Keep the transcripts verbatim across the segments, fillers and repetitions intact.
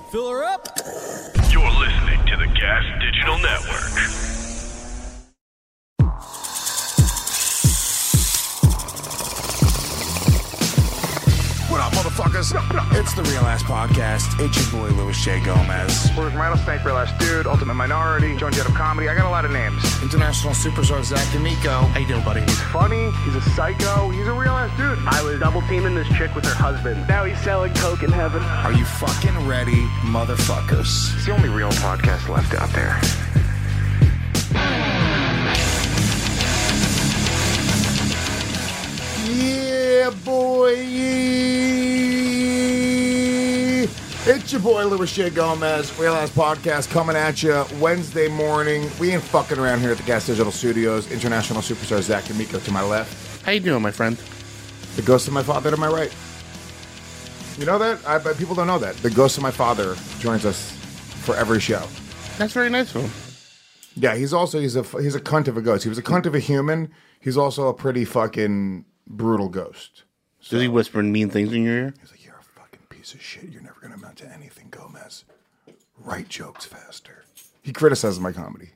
Fill her up. You're listening to the Gas Digital Network. What up, motherfuckers? It's the Real Ass Podcast. It's your boy, Louis J. Gomez. Where's Rattlesnake, Real Ass Dude, Ultimate Minority, Joan Jett of Comedy. I got a lot of names. International superstar Zach D'Amico. How you doing, buddy? He's funny. He's a psycho. He's a real ass dude. I was double teaming this chick with her husband. Now he's selling coke in heaven. Are you fucking ready, motherfuckers? It's the only real podcast left out there. Yeah, boy. It's your boy, Louis J. Gomez. Real Ass Podcast coming at you Wednesday morning. We ain't fucking around here at the Gas Digital Studios. International superstar Zach D'Amico to my left. How you doing, my friend? The ghost of my father to my right. You know that? I bet people don't know that. The ghost of my father joins us for every show. That's very nice of him. Yeah, he's also, he's a, he's a cunt of a ghost. He was a cunt of a human. He's also a pretty fucking brutal ghost. So, Does he whisper mean things in your ear? he's like, you're a fucking piece of shit. You're never going to amount to anything, Gomez. Write jokes faster. He criticizes my comedy.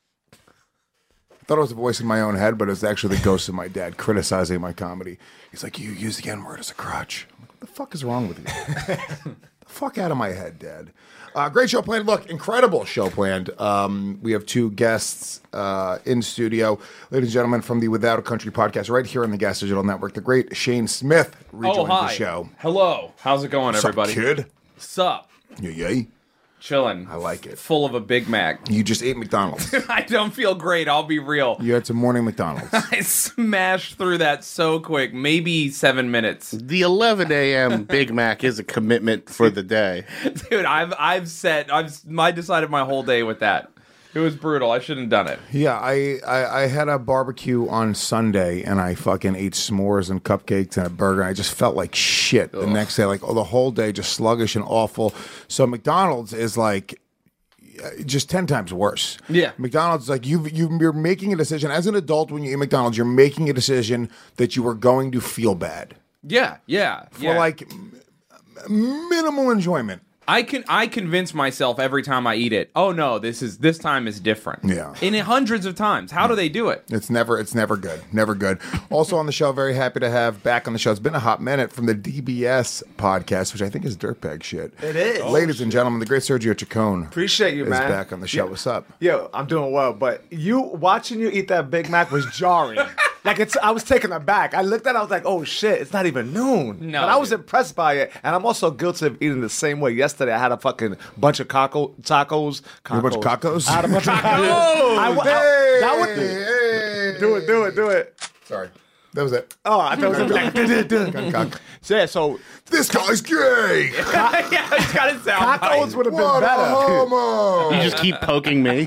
I thought it was a voice in my own head, but it's actually the ghost of my dad criticizing my comedy. He's like, you use the N-word as a crutch. I'm like, what the fuck is wrong with you? The fuck out of my head, Dad. Uh, great show planned. Look, incredible show planned. Um, we have two guests uh, in studio. Ladies and gentlemen, from the Without a Country podcast, right here on the Gas Digital Network, the great Shane Smith rejoins oh, hi. the show. Hello. How's it going, everybody? Sup, kid? Sup? Yeah, yay. Chilling. I like it. Full of a Big Mac. You just ate McDonald's. I don't feel great, I'll be real. You had some morning McDonald's. I smashed through that so quick. Maybe seven minutes. The eleven a.m. Big Mac is a commitment for the day. Dude, I've I've set I've I decided my whole day with that. It was brutal. I shouldn't have done it. Yeah, I, I, I had a barbecue on Sunday, and I fucking ate s'mores and cupcakes and a burger, and I just felt like shit the next day. Like, oh, the whole day just sluggish and awful. So McDonald's is like just ten times worse. Yeah. McDonald's is like, you've, you, you're making a decision. As an adult, when you eat McDonald's, you're making a decision that you are going to feel bad. Yeah, yeah. For yeah. like m- minimal enjoyment. I can I convince myself every time I eat it. Oh no, this is this time is different. Yeah. And it hundreds of times. How do they do it? It's never, it's never good, never good. Also on the show, very happy to have back on the show. It's been a hot minute from the D B S podcast, which I think is dirtbag shit. It is. Ladies and gentlemen, the great Sergio Chacon. Appreciate you, is man. back on the show. Yeah. What's up? Yo, I'm doing well, but you watching you eat that Big Mac was jarring. Like it's, I was taken aback. I looked at it, I was like, oh shit, it's not even noon. No, but I was dude. impressed by it, and I'm also guilty of eating the same way. Yesterday, I had a fucking bunch of caco- tacos. You a bunch of cacos? I had a bunch of tacos. I, I, Hey, that would hey. do it, do it, do it. Sorry, that was it. Oh, I thought it was like, Cock. so yeah, so This guy's gay. Yeah, it's got to sound tacos would have been What a better. homo. You just keep poking me.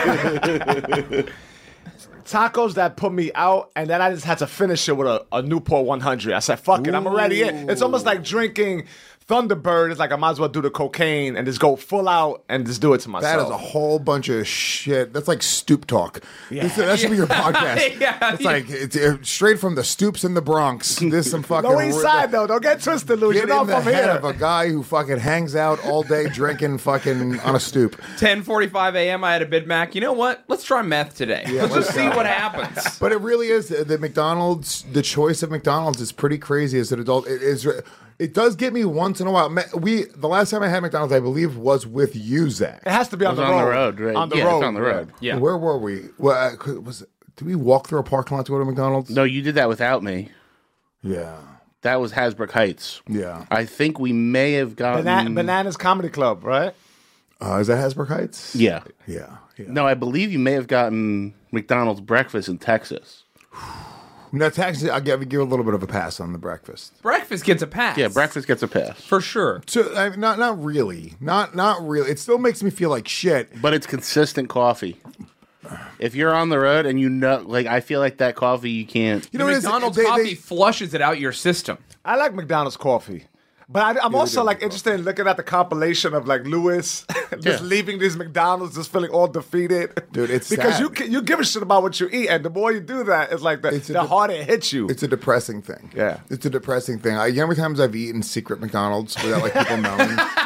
Tacos that put me out, and then I just had to finish it with a, a Newport one hundred. I said, fuck it, I'm already in. It's almost like drinking Thunderbird. It's like I might as well do the cocaine and just go full out and just do it to myself. That is a whole bunch of shit. That's like stoop talk. This- that should be your podcast. Yeah, it's yeah. like it's uh, straight from the stoops in the Bronx. This some fucking Lower East Side, though. Don't get twisted, Lou. Get You know in the I'm from head here. of a guy who fucking hangs out all day drinking fucking on a stoop. ten forty-five a.m. I had a Big Mac. You know what? Let's try meth today. Yeah, let's let's just see go. what happens. But it really is the McDonald's. The choice of McDonald's is pretty crazy as an adult. It is. It does get me once in a while. We the last time I had McDonald's, I believe, was with you, Zach. It has to be on It the was road. on the road, right? On the Yeah, road. it's on the road. Yeah. Where were we? Well, uh, was did we walk through a parking lot to go to McDonald's? No, you did that without me. Yeah. That was Hasbrook Heights. Yeah. I think we may have gotten... Bana- Bananas Comedy Club, right? Uh, is that Hasbrook Heights? Yeah. Yeah. Yeah. No, I believe you may have gotten McDonald's breakfast in Texas. No, taxi. I'll give, give a little bit of a pass on the breakfast. Breakfast gets a pass. Yeah, breakfast gets a pass. For sure. So, I, not not really, not not really. It still makes me feel like shit. But it's consistent coffee. If you're on the road and you know, like, I feel like that coffee you can't... You The know, what it is? McDonald's They- coffee they- flushes it out your system. I like McDonald's coffee. But I, I'm also like interested in looking at the compilation of like Lewis just Yeah. leaving these McDonald's, just feeling all defeated. Dude, it's because sad. you ca- you give a shit about what you eat, and the more you do that, it's like the, It's a the de- harder it hits you. It's a depressing thing. Yeah. It's a depressing thing. I, you know how many times I've eaten secret McDonald's without like people knowing? Like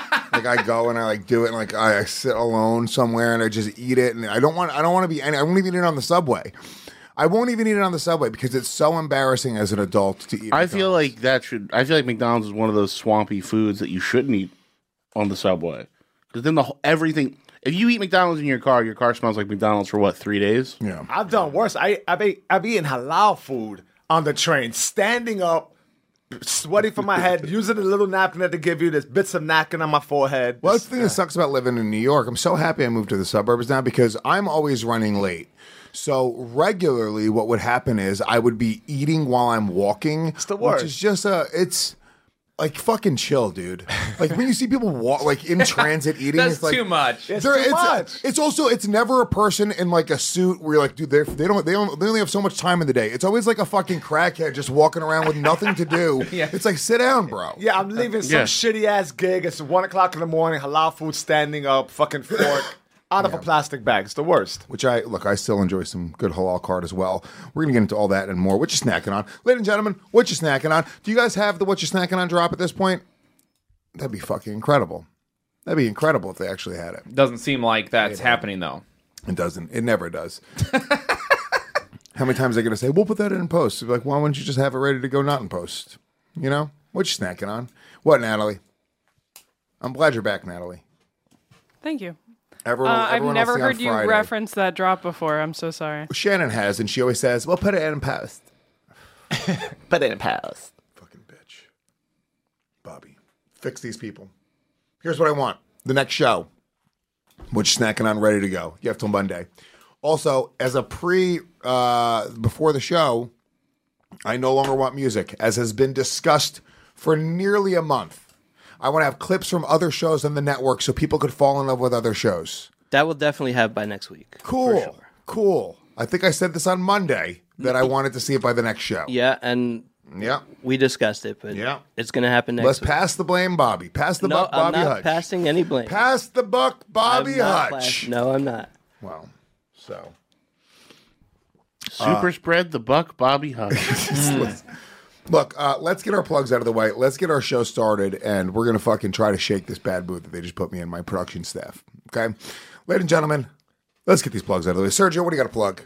like I go and I like do it and like I, I sit alone somewhere and I just eat it and I don't want I don't want to be any I won't even eat it on the subway. I won't even eat it on the subway because it's so embarrassing as an adult to eat. I feel McDonald's. like that should. I feel like McDonald's is one of those swampy foods that you shouldn't eat on the subway because then the whole, everything. If you eat McDonald's in your car, your car smells like McDonald's for what, three days? Yeah. I've done worse. I, I've, ate, I've eaten halal food on the train, standing up, sweaty from my head, using the little napkin that they give you. There's bits of napkin on my forehead. Well, that's the thing that sucks about living in New York. I'm so happy I moved to the suburbs now because I'm always running late. So regularly what would happen is I would be eating while I'm walking. It's the worst. Which is just a, it's like fucking chill, dude. Like when you see people walk, like in transit eating, That's it's like, too much. It's There- too it's, much. it's also it's never a person in like a suit where you're like, dude, they they don't they don't they only have so much time in the day. It's always like a fucking crackhead just walking around with nothing to do. Yeah. It's like sit down, bro. Yeah, I'm leaving some Yeah. shitty ass gig. It's one o'clock in the morning. Halal food standing up, fucking fork out of a plastic bag. It's the worst. Which I look, I still enjoy some good halal card as well. We're gonna get into all that and more. What you snacking on, ladies and gentlemen? What you snacking on? Do you guys have the what you snacking on drop at this point? That'd be fucking incredible. That'd be incredible if they actually had it. Doesn't seem like that's happening though. It doesn't. It never does. How many times are they gonna say we'll put that in post? Be like, why wouldn't you just have it ready to go not in post? You know what you snacking on? What, Natalie? I'm glad you're back, Natalie. Thank you. Everyone, Uh, I've everyone never else see on heard you Friday. reference that drop before. I'm so sorry. Shannon has, and she always says, "We'll put it in post." Put it in post. Fucking bitch. Bobby, fix these people. Here's what I want. The next show. What you snacking on, ready to go. You have till Monday. Also, as a pre, uh, before the show, I no longer want music, as has been discussed for nearly a month. I want to have clips from other shows on the network so people could fall in love with other shows. That will definitely have by next week. Cool. For sure. Cool. I think I said this on Monday that I wanted to see it by the next show. Yeah, and Yeah. we discussed it, but Yeah. it's going to happen next Let's week. pass the blame, Bobby. Pass the no, buck, I'm Bobby not Hutch. passing any blame. Pass the buck, Bobby I'm not Hutch. pass- no, I'm not. Well, so. Super spread the buck, Bobby Hutch. Look, uh, let's get our plugs out of the way. Let's get our show started, and we're going to fucking try to shake this bad mood that they just put me in my production staff. Okay? Ladies and gentlemen, let's get these plugs out of the way. Sergio, what do you got to plug?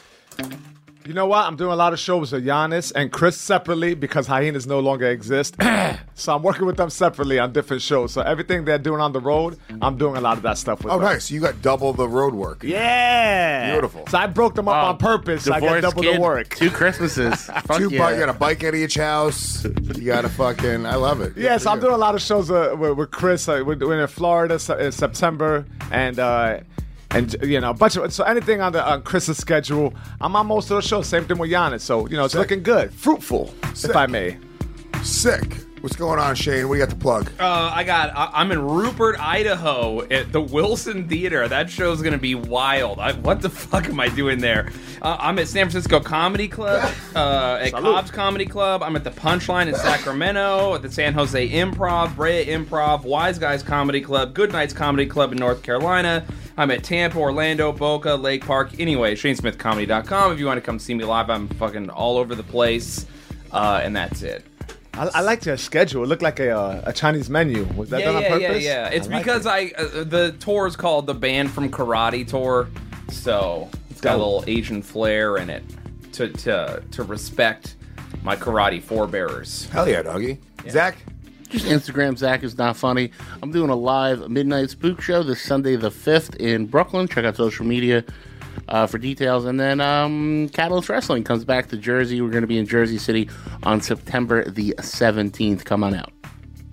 You know what? I'm doing a lot of shows with Giannis and Chris separately because Hyenas no longer exist. So I'm working with them separately on different shows. So everything they're doing on the road, I'm doing a lot of that stuff with Oh, them. nice. You got double the road work. Yeah. Beautiful. So I broke them up Wow. on purpose. So I get Divorced double kid, the work. Two Christmases. Fuck Two yeah. bi- you got a bike out of each house. You got a fucking, I love it. Yeah, so I'm doing a lot of shows uh, with, with Chris. Uh, we're, we're in Florida se- in September, and uh, and you know a bunch of so anything on the on Chris's schedule. I'm on most of the shows. Same thing with Giannis. So you know it's Sick. looking good, fruitful, Sick. if I may. Sick. What's going on, Shane? What do you got to plug? Uh, I got. I, I'm in Rupert, Idaho, at the Wilson Theater. That show's gonna be wild. I, what the fuck am I doing there? Uh, I'm at San Francisco Comedy Club, uh, at Salute. Cobb's Comedy Club. I'm at the Punchline in Sacramento, at the San Jose Improv, Brea Improv, Wise Guys Comedy Club, Good Nights Comedy Club in North Carolina. I'm at Tampa, Orlando, Boca, Lake Park. Anyway, Shane Smith Comedy dot com. If you want to come see me live, I'm fucking all over the place, uh, and that's it. I, I like your schedule. It looked like a uh, a Chinese menu. Was that yeah, done on yeah, purpose? Yeah, yeah, It's I like because it. I uh, the tour is called the Band from Karate Tour, so it's got a Dope. little Asian flair in it to to to respect my karate forebearers. Hell yeah, doggy. Zach? Just Instagram, Zach is not funny. I'm doing a live midnight spook show this Sunday the fifth in Brooklyn. Check out social media uh, for details. And then um, Catalyst Wrestling comes back to Jersey. We're going to be in Jersey City on September the seventeenth. Come on out.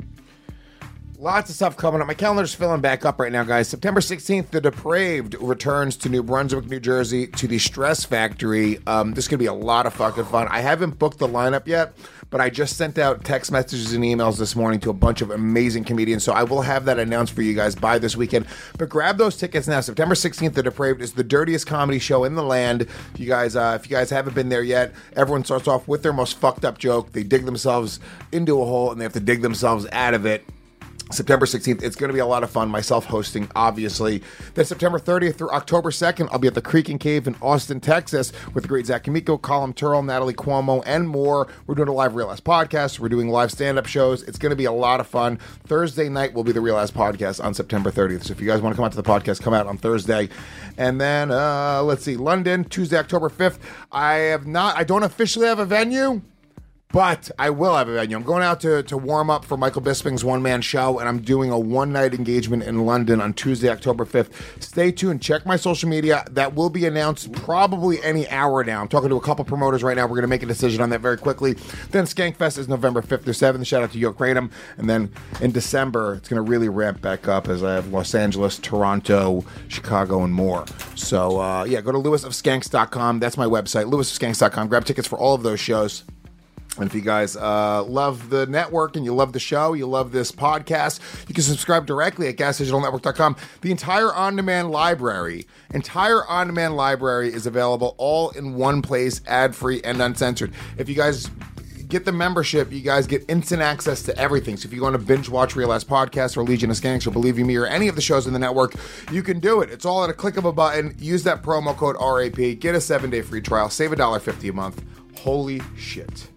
Lots of stuff coming up. My calendar's filling back up right now, guys. September sixteenth, The Depraved returns to New Brunswick, New Jersey, to the Stress Factory. Um, this is going to be a lot of fucking fun. I haven't booked the lineup yet, but I just sent out text messages and emails this morning to a bunch of amazing comedians, so I will have that announced for you guys by this weekend. But grab those tickets now. September sixteenth, The Depraved is the dirtiest comedy show in the land. If you guys, uh, if you guys haven't been there yet, everyone starts off with their most fucked up joke. They dig themselves into a hole, and they have to dig themselves out of it. September sixteenth, it's going to be a lot of fun. Myself hosting, obviously. Then September thirtieth through October second, I'll be at the Creek and Cave in Austin, Texas, with the great Zach Kamiko, Colin Turrell, Natalie Cuomo, and more. We're doing a live Real Ass podcast. We're doing live stand-up shows. It's going to be a lot of fun. Thursday night will be the Real Ass podcast on September thirtieth. So if you guys want to come out to the podcast, come out on Thursday. And then, uh, let's see, London, Tuesday, October fifth. I have not, I don't officially have a venue, but I will have a venue. I'm going out to, to warm up for Michael Bisping's one-man show, and I'm doing a one-night engagement in London on Tuesday, October fifth. Stay tuned. Check my social media. That will be announced probably any hour now. I'm talking to a couple promoters right now. We're going to make a decision on that very quickly. Then Skankfest is November fifth through seventh. Shout out to Yoke Raynham. And then in December, it's going to really ramp back up as I have Los Angeles, Toronto, Chicago, and more. So, uh, yeah, go to lewis of skanks dot com. That's my website, lewis of skanks dot com. Grab tickets for all of those shows. And if you guys uh, love the network and you love the show, you love this podcast, you can subscribe directly at gas digital network dot com. The entire on-demand library, entire on-demand library is available all in one place, ad-free and uncensored. If you guys get the membership, you guys get instant access to everything. So if you want to binge watch Real Ass Podcast or Legion of Skanks or Believe You Me or any of the shows in the network, you can do it. It's all at a click of a button. Use that promo code R A P. Get a seven-day free trial. Save one dollar fifty a month. Holy shit.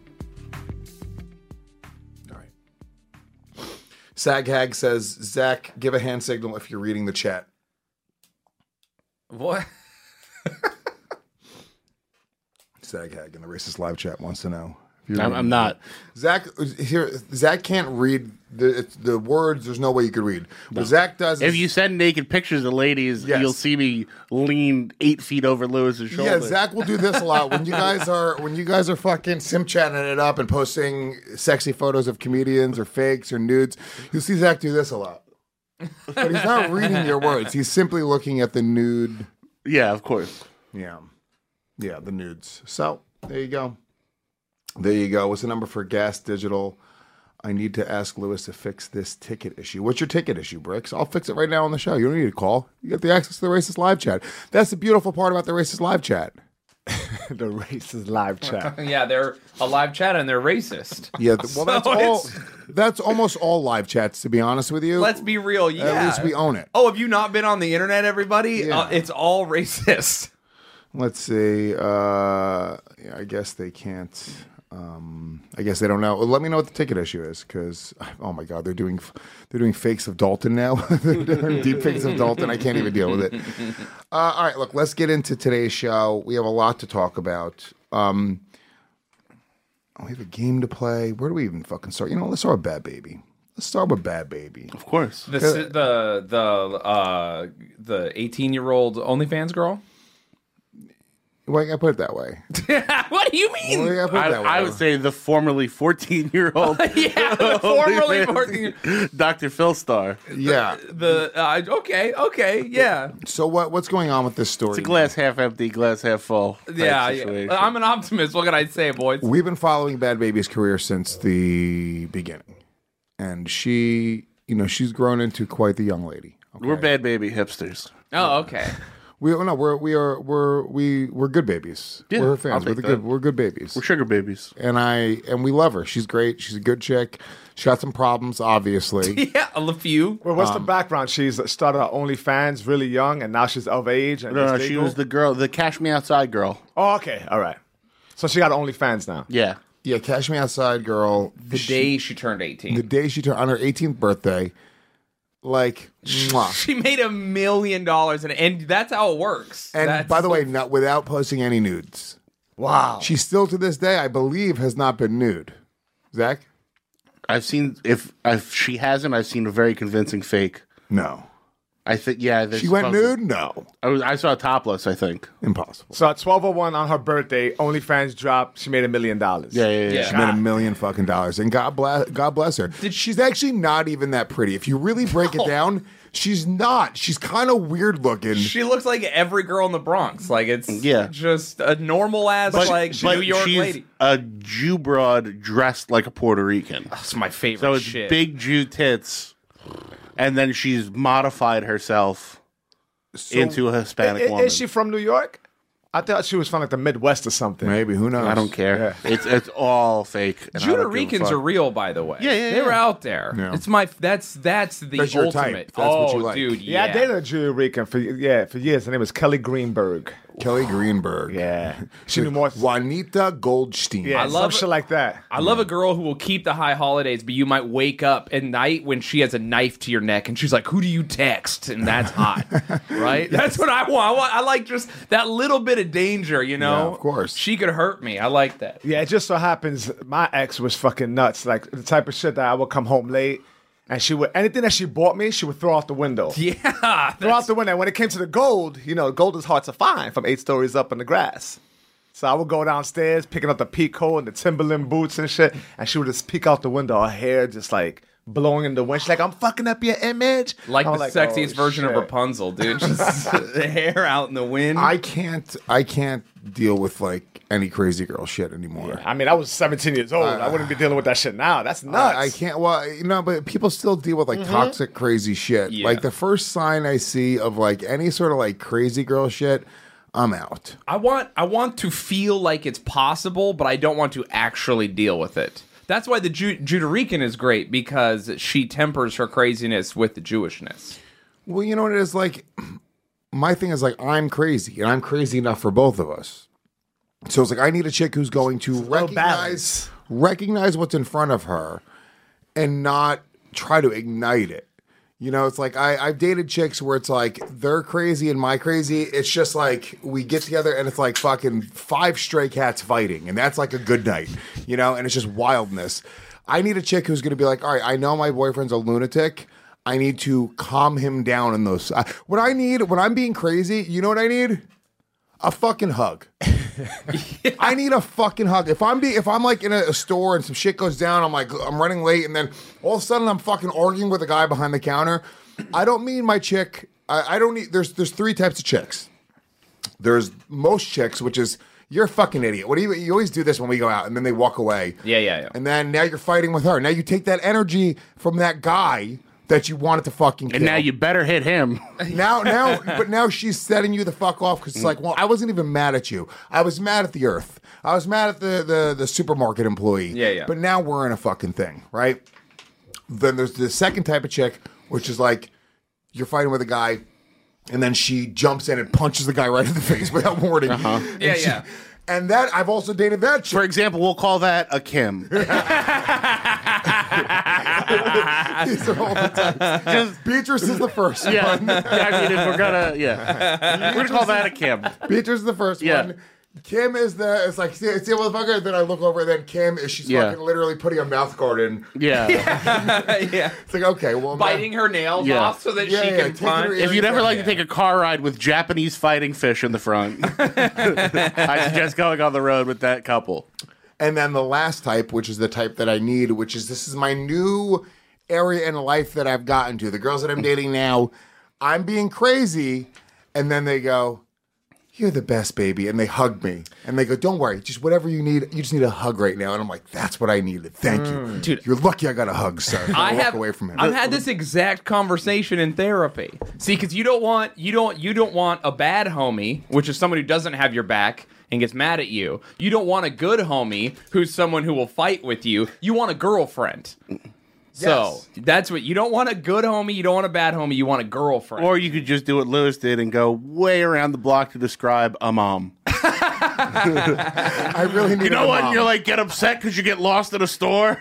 Saghag says, Zach, give a hand signal if you're reading the chat. What? Saghag in the Racist Live chat wants to know. I'm, I'm not. Zach here. Zach can't read the it's, the words. There's no way you could read. What Zach does. If is, you send naked pictures of ladies, Yes. you'll see me lean eight feet over Lewis's shoulder. yeah, Zach will do this a lot when you guys are when you guys are fucking sim chatting it up and posting sexy photos of comedians or fakes or nudes. You'll see Zach do this a lot, but he's not reading your words. He's simply looking at the nude. Yeah, of course. Yeah, yeah, the nudes. So there you go. There you go. What's the number for Gas Digital? I need to ask Lewis to fix this ticket issue. What's your ticket issue, Bricks? I'll fix it right now on the show. You don't need to call. You get the access to the Racist Live chat. That's the beautiful part about the Racist Live chat. The Racist Live chat. Yeah, they're a live chat and they're racist. Yeah, th- well, that's So all. it's- That's almost all live chats, to be honest with you. Let's be real. Yeah. At least we own it. Oh, have you not been on the internet, everybody? Yeah. Uh, it's all racist. Let's see. Uh, yeah, I guess they can't. Um, I guess they don't know. Well, let me know what the ticket issue is, because oh my god, they're doing they're doing fakes of Dalton now. They're doing deep fakes of Dalton. I can't even deal with it. Uh, all right, look, let's get into today's show. We have a lot to talk about. Um, we have a game to play. Where do we even fucking start? You know, let's start with Bad Baby. Let's start with Bad Baby. Of course. The the the uh, the eighteen year old OnlyFans girl. Why I put it that way? What do you mean? Why I put it I, that way? I would say the formerly fourteen-year-old Yeah, the formerly fourteen. Doctor Phil Star. Yeah. The uh, okay, okay, yeah, So what what's going on with this story? It's a glass half empty, glass half full. type yeah, situation. yeah. I'm an optimist. What can I say, boys? We've been following Bad Baby's career since the beginning, and she, you know, she's grown into quite the young lady. Okay? We're Bad Baby hipsters. Oh, okay. We no, we're we are we're we we're good babies. Yeah, we're her I'll fans. We're take the good. that. We're good babies. We're sugar babies. and I and we love her. She's great. She's a good chick. She got some problems, obviously. Yeah, a few. Well, what's Um, the background? She's started her OnlyFans really young, and now she's of age. And No, no, it's she legal? was the girl, the Cash Me Outside girl. Oh, okay, all right. So she got OnlyFans now. Yeah. Yeah, Cash Me Outside girl. The she- day she turned eighteen. the day she turned on her eighteenth birthday, like, mwah. She made a million dollars, and and that's how it works. And That's by the so- way, not without posting any nudes. Wow. She still to this day, I believe, has not been nude. Zach? I've seen, if, if she hasn't, I've seen a very convincing fake. No. I think, yeah. there's She went supposed- nude? No. I, was, I saw topless, I think. Impossible. So at twelve oh one on her birthday, OnlyFans dropped. She made a million dollars. Yeah, yeah, yeah. Yeah. She made a million fucking dollars, and God bless, God bless her. She's actually not even that pretty. If you really break it down, she's not. She's kind of weird looking. She looks like every girl in the Bronx. Like it's Yeah. just a normal ass like But New York she's lady. a Jew broad dressed like a Puerto Rican. That's my favorite So it's shit. big Jew tits, and then she's modified herself So- into a Hispanic I- woman. Is she from New York? I thought she was from like the Midwest or something. Maybe, who knows? I don't care. It's it's all fake. and I Judah don't give a Ricans fuck. are real, by the way. Yeah, yeah, They yeah. were out there. Yeah. It's my that's that's the That's your ultimate. type. That's oh, what you like. dude, Yeah, yeah. I dated a Puerto Rican for yeah for years. Her name was Kelly Greenberg. Kelly Greenberg. Yeah, she knew more. Juanita Goldstein. Yeah, I some love- shit like that. I love a girl who will keep the high holidays, but you might wake up at night when she has a knife to your neck and she's like, "Who do you text?" And that's hot, right? That's what I want. I want. I like just that little bit of danger, you know. Yeah, of course. She could hurt me. I like that. Yeah, it just so happens my ex was fucking nuts. Like the type of shit that I would come home late and she would anything that she bought me, she would throw out the window. Yeah, Throw out the window. And when it came to the gold, you know, gold is hard to find from eight stories up in the grass. So I would go downstairs picking up the Pico and the Timberland boots and shit, and she would just peek out the window, her hair just like blowing in the wind. She's like, "I'm fucking up your image." like I the was sexiest "Oh, version of shit." Rapunzel, dude. Just the hair out in the wind. I can't. I can't deal with like any crazy girl shit anymore. I mean, I was seventeen years old. I wouldn't be dealing with that shit now. That's nuts. I, I can't. Well, you know, but people still deal with like toxic, crazy shit. Yeah. Like the first sign I see of like any sort of like crazy girl shit, I'm out. I want I want to feel like it's possible, but I don't want to actually deal with it. That's why the Ju- Judah Rican is great, because she tempers her craziness with the Jewishness. Well, you know what it is like. My thing is like I'm crazy, and I'm crazy enough for both of us. So it's like I need a chick who's going to recognize balance. recognize what's in front of her, and not try to ignite it. You know, it's like I, I've dated chicks where it's like they're crazy and my crazy. It's just like we get together and it's like fucking five stray cats fighting, and that's like a good night, you know, and it's just wildness. I need a chick who's going to be like, all right, I know my boyfriend's a lunatic. I need to calm him down in those. Uh, what I need, when I'm being crazy, you know what I need? A fucking hug. yeah. I need a fucking hug. If I'm be, if I'm like in a, a store and some shit goes down, I'm like I'm running late, and then all of a sudden I'm fucking arguing with a guy behind the counter. I don't mean my chick. I, I don't need. There's there's three types of chicks. There's most chicks, which is you're a fucking idiot. What do you? You always do this when we go out, and then they walk away. Yeah, yeah, yeah. And then now you're fighting with her. Now you take that energy from that guy that you wanted to fucking kill. And now you better hit him. Now, now, but now she's setting you the fuck off because it's like, well, I wasn't even mad at you. I was mad at the earth. I was mad at the, the, the supermarket employee. Yeah, yeah. But now we're in a fucking thing, right? Then there's the second type of chick, which is like, you're fighting with a guy, and then she jumps in and punches the guy right in the face without warning. Uh-huh. And Yeah, she- yeah. And that, I've also dated that chick. For example, we'll call that a Kim. These are all the types. Just, Beatrice is the first yeah, one. I mean, if we're gonna, yeah, we're gonna call that a Kim. Beatrice is the first Yeah. one. Kim is the, it's like, see, see a motherfucker, then I look over, and then Kim is, she's Yeah. fucking literally putting a mouth guard in. Yeah. yeah. It's like, okay, well, Biting her nails Yeah. off so that Yeah, she yeah, can taking punch. her If you'd ever like Yeah. to take a car ride with Japanese fighting fish in the front, I suggest going on the road with that couple. And then the last type, which is the type that I need, which is this is my new area in life that I've gotten to. The girls that I'm dating now, I'm being crazy, and then they go, "You're the best, baby," and they hug me, and they go, "Don't worry, just whatever you need. You just need a hug right now." And I'm like, "That's what I needed. Thank you, Dude. You're lucky I got a hug, sir." And I walk have away from him. I've had this exact conversation in therapy. See, because you don't want you don't you don't want a bad homie, which is someone who doesn't have your back and gets mad at you. You don't want a good homie who's someone who will fight with you. You want a girlfriend. So Yes. that's what you don't want a good homie. You don't want a bad homie. You want a girlfriend. Or you could just do what Lewis did and go way around the block to describe a mom. I really need. You know a when mom. you're like get upset because you get lost at a store?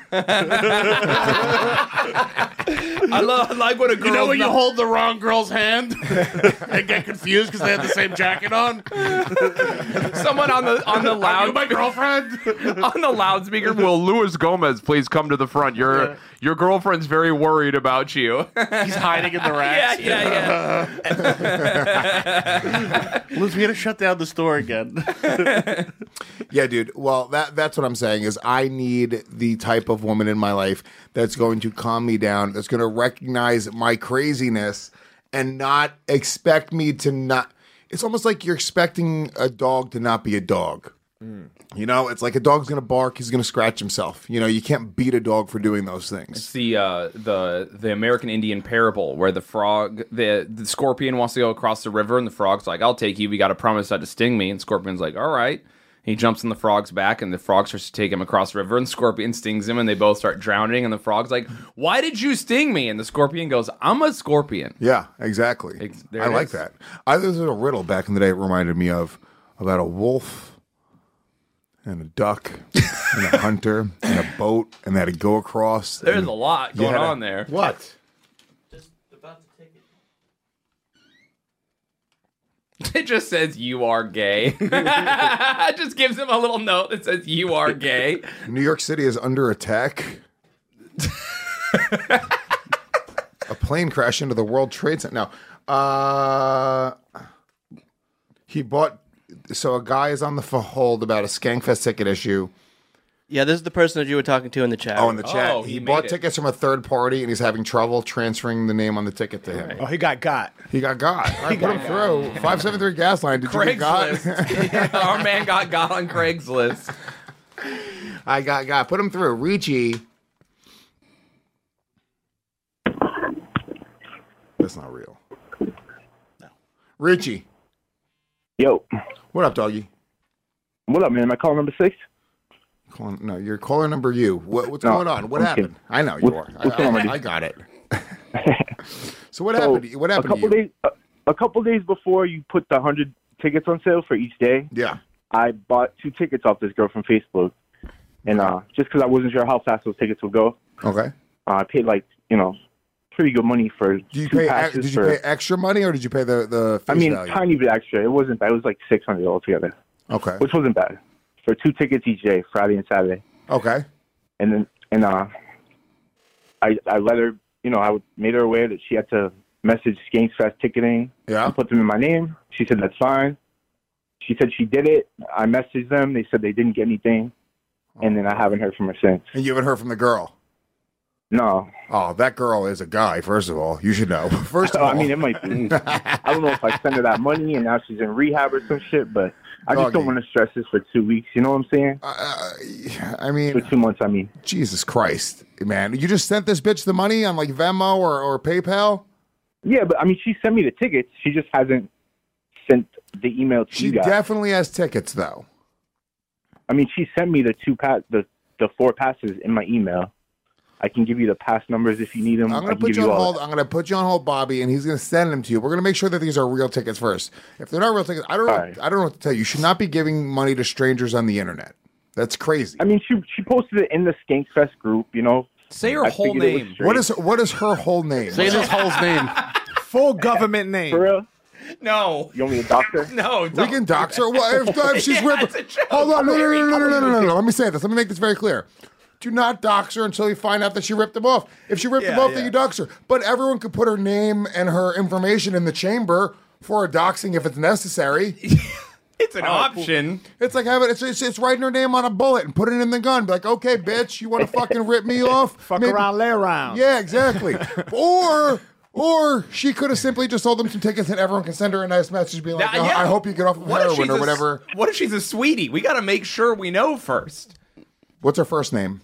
I love I like when a girl. You know when you hold the wrong girl's hand and get confused because they have the same jacket on? someone on the on the Are you loud my girlfriend? on the loudspeaker. Will Luis Gomez please come to the front? Your Yeah. your girlfriend's very worried about you. He's hiding in the racks. yeah, yeah. Liz, we had to shut down the store again. Yeah, dude. Well, that that's what I'm saying is I need the type of woman in my life that's going to calm me down, that's going to recognize my craziness and not expect me to not. It's almost like you're expecting a dog to not be a dog. You know, it's like a dog's going to bark, he's going to scratch himself. You know, you can't beat a dog for doing those things. It's the uh, the the American Indian parable where the frog, the the scorpion wants to go across the river, and the frog's like, "I'll take you. We got to promise not to sting me." And Scorpion's like, "All right." He jumps on the frog's back, and the frog starts to take him across the river, and Scorpion stings him, and they both start drowning, and the frog's like, "Why did you sting me?" And the Scorpion goes, "I'm a scorpion." Yeah, exactly. Ex- there I it like is. that. I, there was a riddle back in the day it reminded me of about a wolf and a duck and a hunter and a boat, and they had to go across. There's and a lot you going had to- on there. What? It just says you are gay. It just gives him a little note that says you are gay. New York City is under attack. A plane crashed into the World Trade Center. No. Uh, he bought... So a guy is on the f- hold about a Skankfest ticket issue. Yeah, this is the person that you were talking to in the chat. Oh, in the chat. Oh, he he made bought it. tickets from a third party, and he's having trouble transferring the name on the ticket to him. Oh, he got got. He got got. I put him through. five seven three gas line. Did you get got? Craigslist. Our man got got on Craigslist. I got got. Put him through. Richie. That's not real. No. Richie. Yo, What up, doggy? what up, man? Am I calling number six? Calling, no, you're caller number you. What, what's No, going on? What I'm happened? kidding. I know you What's- are. what's I, going on, I, buddy? I got it. So what So, happened? What happened a couple to you? days, a, a couple days before you put the hundred tickets on sale for each day, Yeah. I bought two tickets off this girl from Facebook, and uh, just because I wasn't sure how fast those tickets would go, Okay. uh, I paid like you know pretty good money for Did you two pay? ex- passes Did you for. pay extra money or did you pay the the? Face I mean, value? tiny bit extra. It wasn't bad. It was like six hundred altogether, Okay. which wasn't bad for two tickets each day, Friday and Saturday. Okay. And then and uh, I I let her, you know, I would- made her aware that she had to message Skanks Fest ticketing Yeah. and put them in my name. She said that's fine. She said she did it. I messaged them. They said they didn't get anything, and then I haven't heard from her since. And you haven't heard from the girl. No, Oh, that girl is a guy. First of all, you should know. First of Oh, all, I mean it might be. I don't know if I send her that money and now she's in rehab or some shit, but I just Doggy. don't want to stress this for two weeks. You know what I'm saying? Uh, I For mean, two months, I mean. Jesus Christ, man! You just sent this bitch the money on like Venmo or, or PayPal. Yeah, but I mean, she sent me the tickets. She just hasn't sent the email to She you guys. definitely has tickets, though. I mean, she sent me the two pass, the the four passes in my email. I can give you the pass numbers if you need them. I'm I gonna can put give you on all hold. that. I'm gonna put you on hold, Bobby, and he's gonna send them to you. We're gonna make sure that these are real tickets first. If they're not real tickets, I don't know. All right. I don't know what to tell you. You should not be giving money to strangers on the internet. That's crazy. I mean, she she posted it in the Skanks Fest group. You know. Say her I whole figured it was name. straight. What is what is her whole name? Say this hole's name. Full government name. for real? No. You want me to doctor? No. We don't can do dox her. that. What if, if she's Yeah, ripped? it's a joke. Hold on, no, no, no, no, no, no, no, no, Larry. no. Let me say this. Let me make this very clear. Do not dox her until you find out that she ripped them off. If she ripped them Yeah, off, yeah. then you dox her. But everyone could put her name and her information in the chamber for a doxing if it's necessary. It's an option. It's like having it's, it's it's writing her name on a bullet and putting it in the gun. Be like, okay, bitch, you want to fucking rip me off? Fuck Maybe- around, lay around. Yeah, exactly. or or she could have simply just sold them some tickets and everyone can send her a nice message being like, Now, "Oh, yeah. I hope you get off of What if she's heroin or a s- whatever. What if she's a sweetie? We got to make sure we know first. What's her first name?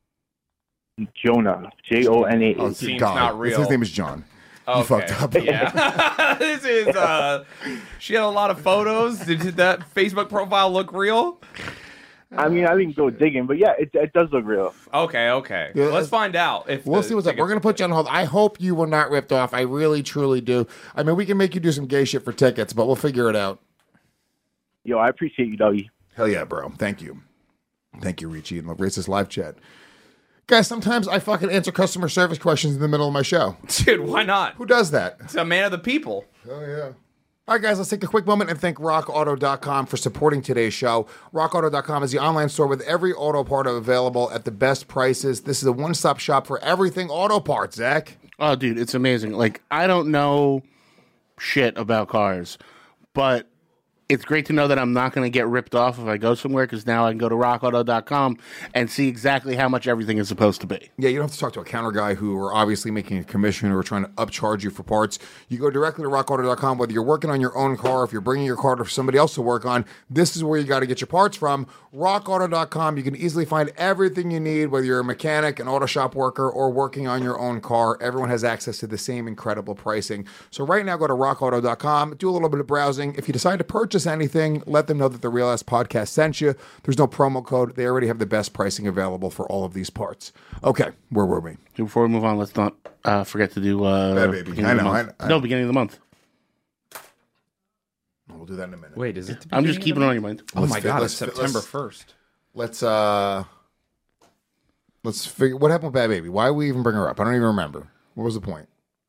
Jonah. J O N A. Oh, H. Seems God. not real. His name is John. You Okay. fucked up. Yeah. This is, uh, she had a lot of photos. Did, did that Facebook profile look real? I mean, I didn't go digging, but yeah, it, it does look real. Okay, okay. Yeah, Let's find out. If We'll the see what's up. We're tickets- going to put you on hold. I hope you were not ripped off. I really, truly do. I mean, we can make you do some gay shit for tickets, but we'll figure it out. Yo, I appreciate you, doggy. Hell yeah, bro. Thank you. Thank you, Richie, in the racist live chat. Guys, sometimes I fucking answer customer service questions in the middle of my show. Dude, why not? Who does that? It's a man of the people. Oh, yeah. All right, guys, let's take a quick moment and thank rock auto dot com for supporting today's show. rock auto dot com is the online store with every auto part available at the best prices. This is a one-stop shop for everything auto parts, Zach. Oh, dude, it's amazing. Like, I don't know shit about cars, but it's great to know that I'm not going to get ripped off if I go somewhere, because now I can go to rock auto dot com and see exactly how much everything is supposed to be. Yeah, you don't have to talk to a counter guy who are obviously making a commission or trying to upcharge you for parts. You go directly to rock auto dot com, whether you're working on your own car, if you're bringing your car to somebody else to work on, this is where you got to get your parts from. rock auto dot com, you can easily find everything you need, whether you're a mechanic, an auto shop worker, or working on your own car. Everyone has access to the same incredible pricing. So right now, go to rock auto dot com, do a little bit of browsing. If you decide to purchase anything, let them know that the Real Ass Podcast sent you. There's no promo code. They already have the best pricing available for all of these parts. Okay, where were we? Before we move on, let's not uh, forget to do uh, Bad Baby. beginning I of the know, month. I- I- no, beginning of the month. We'll do that in a minute. Wait, is it? I'm just keeping it on your mind. Oh Let's my fi- god, let's it's fi- September let's- first. Let's uh, let's figure what happened with Bad Baby. Why did we even bring her up? I don't even remember. What was the point?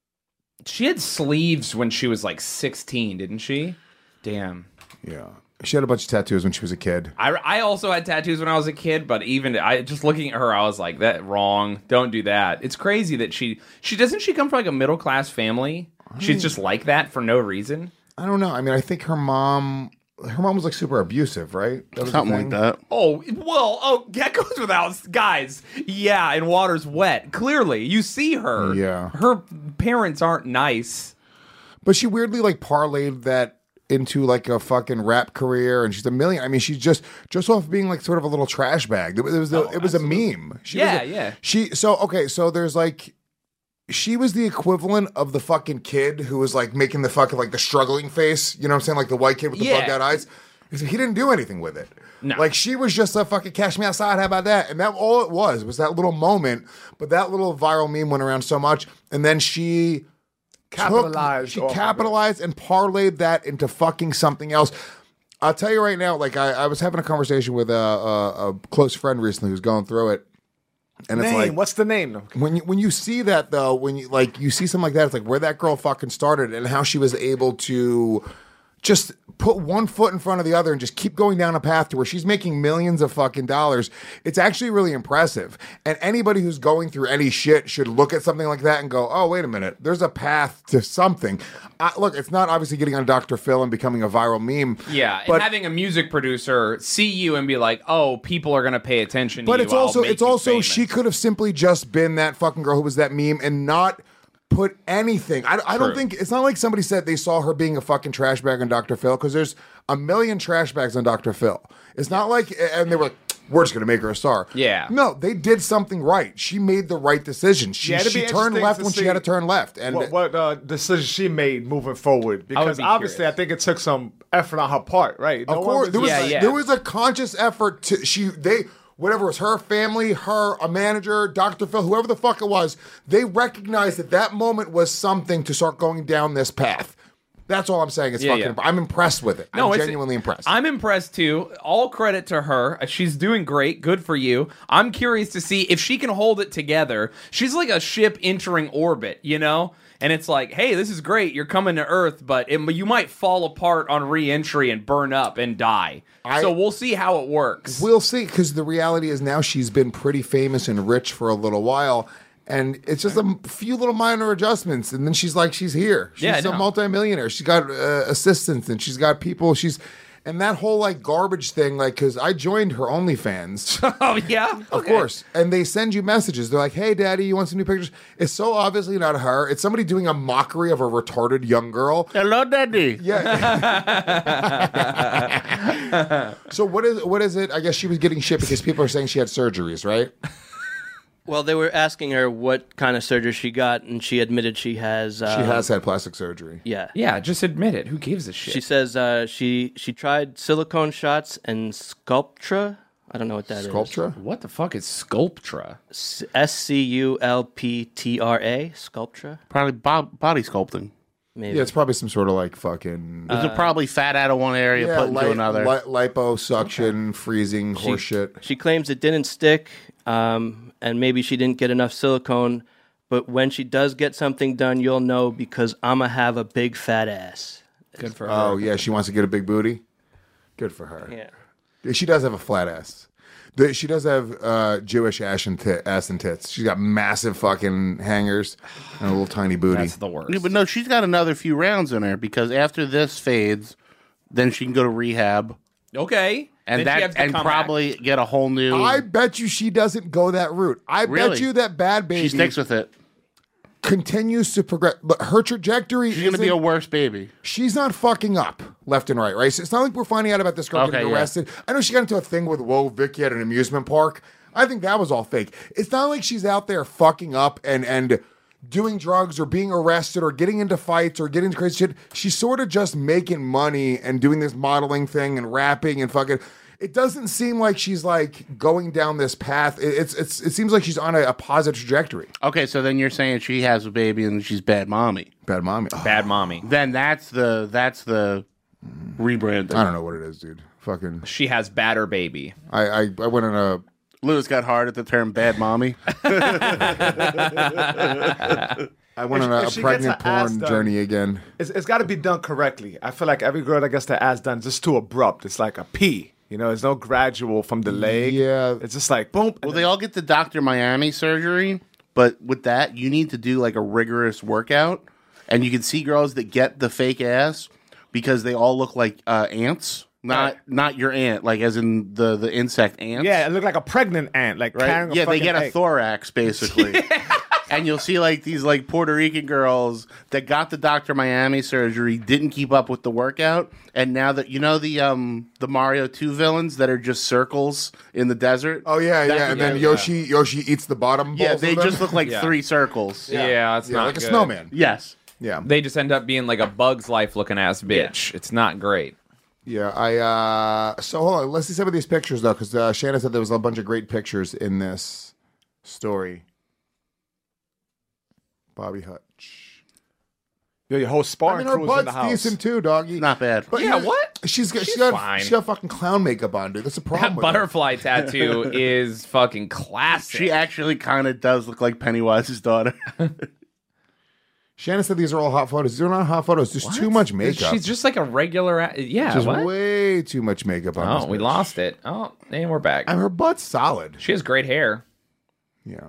She had sleeves when she was like sixteen, didn't she? Damn. Yeah, she had a bunch of tattoos when she was a kid. I, I also had tattoos when I was a kid, but even I just looking at her, I was like, that wrong. Don't do that. It's crazy that she she doesn't she come from like a middle class family. She's just like that for no reason. I don't know. I mean, I think her mom, her mom was like super abusive, right? That was the Something thing? like that. Oh well, oh that goes without guys. Yeah, and water's wet. Clearly, you see her. Yeah. her parents aren't nice. But she weirdly like parlayed that into like a fucking rap career, and she's a million. I mean, she's just just off being like sort of a little trash bag. It was, it was, a, it was a meme. She Yeah, was a- yeah. She so okay. So there's like. She was the equivalent of the fucking kid who was like making the fucking like the struggling face. You know what I'm saying? Like the white kid with the Yeah. bugged out eyes. He didn't do anything with it. No. Like she was just a fucking cash me outside. How about that? And that all it was was that little moment. But that little viral meme went around so much, and then she Capitalized Took, off she of it. capitalized and parlayed that into fucking something else. I'll tell you right now. Like I, I was having a conversation with a, a, a close friend recently who's going through it. And it's Name. like, What's the name? when you when you see that though, when you like you see something like that, it's like where that girl fucking started and how she was able to just put one foot in front of the other and just keep going down a path to where she's making millions of fucking dollars. It's actually really impressive. And anybody who's going through any shit should look at something like that and go, oh, wait a minute, there's a path to something. I, look, it's not obviously getting on Doctor Phil and becoming a viral meme. Yeah, but and having a music producer see you and be like, "Oh, people are gonna pay attention." But to it's you. I'll also make it's you also famous." she could have simply just been that fucking girl who was that meme and not put anything. I, I don't True. think it's not like somebody said they saw her being a fucking trash bag on Doctor Phil, because there's a million trash bags on Doctor Phil. It's not like and they were like, we're just gonna make her a star. Yeah. No, they did something right. She made the right decision. She, Yeah, it'd be she turned interesting left to when she see had to turn left. And what, what uh, decision she made moving forward? Because be obviously, curious. I think it took some effort on her part, right? No Of one course, there was Yeah, yeah. there was a conscious effort to she they whatever it was her family, her a manager, Doctor Phil, whoever the fuck it was, they recognized that that moment was something to start going down this path. That's all I'm saying. It's Yeah, fucking. yeah. I'm impressed with it. No, I'm it's- genuinely impressed. I'm impressed too. All credit to her. She's doing great. Good for you. I'm curious to see if she can hold it together. She's like a ship entering orbit, you know? And it's like, hey, this is great. You're coming to Earth, but it, you might fall apart on re-entry and burn up and die. I- so we'll see how it works. We'll see, because the reality is now she's been pretty famous and rich for a little while. And it's just a few little minor adjustments, and then she's like, she's here. She's Yeah, I a know. multimillionaire. She's got uh, assistants, and she's got people. She's and that whole like garbage thing, like, because I joined her OnlyFans, oh, yeah? of course, and they send you messages. They're like, "Hey, Daddy, you want some new pictures?" It's so obviously not her. It's somebody doing a mockery of a retarded young girl. Hello, Daddy. Yeah. So what is what is it? I guess she was getting shit because people are saying she had surgeries, right? Well, they were asking her what kind of surgery she got, and she admitted she has. Uh, She has had plastic surgery. Yeah. Yeah, just admit it. Who gives a shit? She says uh, she she tried silicone shots and Sculptra. I don't know what that is. Sculptra? What the fuck is Sculptra? S C U L P T R A. Sculptra. Probably bo- body sculpting. Maybe. Yeah, it's probably some sort of like fucking Is it probably fat out of one area, yeah, put into li- another? li- liposuction, freezing, horse shit. She claims it didn't stick, um, and maybe she didn't get enough silicone. But when she does get something done, you'll know because I'ma have a big fat ass. Good for her. Oh yeah, she wants to get a big booty. Good for her. Yeah. She does have a flat ass. The- She does have uh, Jewish ass and, tit, ass and tits. She's got massive fucking hangers and a little tiny booty. That's the worst. Yeah, but no, she's got another few rounds in her because after this fades, then she can go to rehab. Okay. And Then she that has to and come probably back. get a whole new. I bet you she doesn't go that route. I Really? bet you that Bad Baby she sticks with it. continues to progress, but her trajectory She's gonna be isn't- a worse baby. She's not fucking up left and right, right? So it's not like we're finding out about this girl Okay, getting yeah. arrested. I know she got into a thing with Whoa Vicky at an amusement park. I think that was all fake. It's not like she's out there fucking up and and doing drugs or being arrested or getting into fights or getting into crazy shit. She's sort of just making money and doing this modeling thing and rapping and fucking. It doesn't seem like she's like going down this path. It, it's it's it seems like she's on a, a positive trajectory. Okay, so then you're saying she has a baby and she's bad mommy. Bad mommy. Oh, Bad mommy. Then that's the that's the rebranding. I don't know what it is, dude. Fucking. She has batter baby. I I, I went on a. Lewis got hard at the term bad mommy. I went If- on a, if a she pregnant gets her ass porn done- journey again. It's, it's got to be done correctly. I feel like every girl that gets their ass done is just too abrupt. It's like a P. You know, there's no gradual from the leg. Yeah. It's just like boom. Well, they all get the Doctor Miami surgery, but with that, you need to do like a rigorous workout, and you can see girls that get the fake ass because they all look like uh, ants. Not not your ant, like as in the the insect ants. Yeah, it looked like a pregnant ant, like right. carrying a Yeah, they fucking get a egg. thorax basically. And you'll see like these like Puerto Rican girls that got the Doctor Miami surgery, didn't keep up with the workout, and now that you know the um the Mario two villains that are just circles in the desert. Oh yeah, That- yeah, and then yeah. Yoshi Yoshi eats the bottom. Yeah, balls they of them. just look like Yeah. three circles. Yeah, it's yeah, not like a good. snowman. Yes. Yeah, They just end up being like a Bug's Life looking ass bitch. It's not great. yeah. I uh so hold on. Let's see some of these pictures though, because uh, Shannon said there was a bunch of great pictures in this story. Bobby Hutch. Yo, your whole I sparring mean, her crew is in the butt's house. decent too, doggy. Not bad. But Yeah, you know, what? She's got She's she got fine. she got fucking clown makeup on, dude. That's a problem. That with her. butterfly tattoo is fucking classic. She actually kind of does look like Pennywise's daughter. Shannon said these are all hot photos. These are not hot photos. There's too much makeup. She's just like a regular. A- yeah. Just what? way too much makeup on. Oh, this we bitch. lost it. Oh, and we're back. And her butt's solid. She has great hair. Yeah.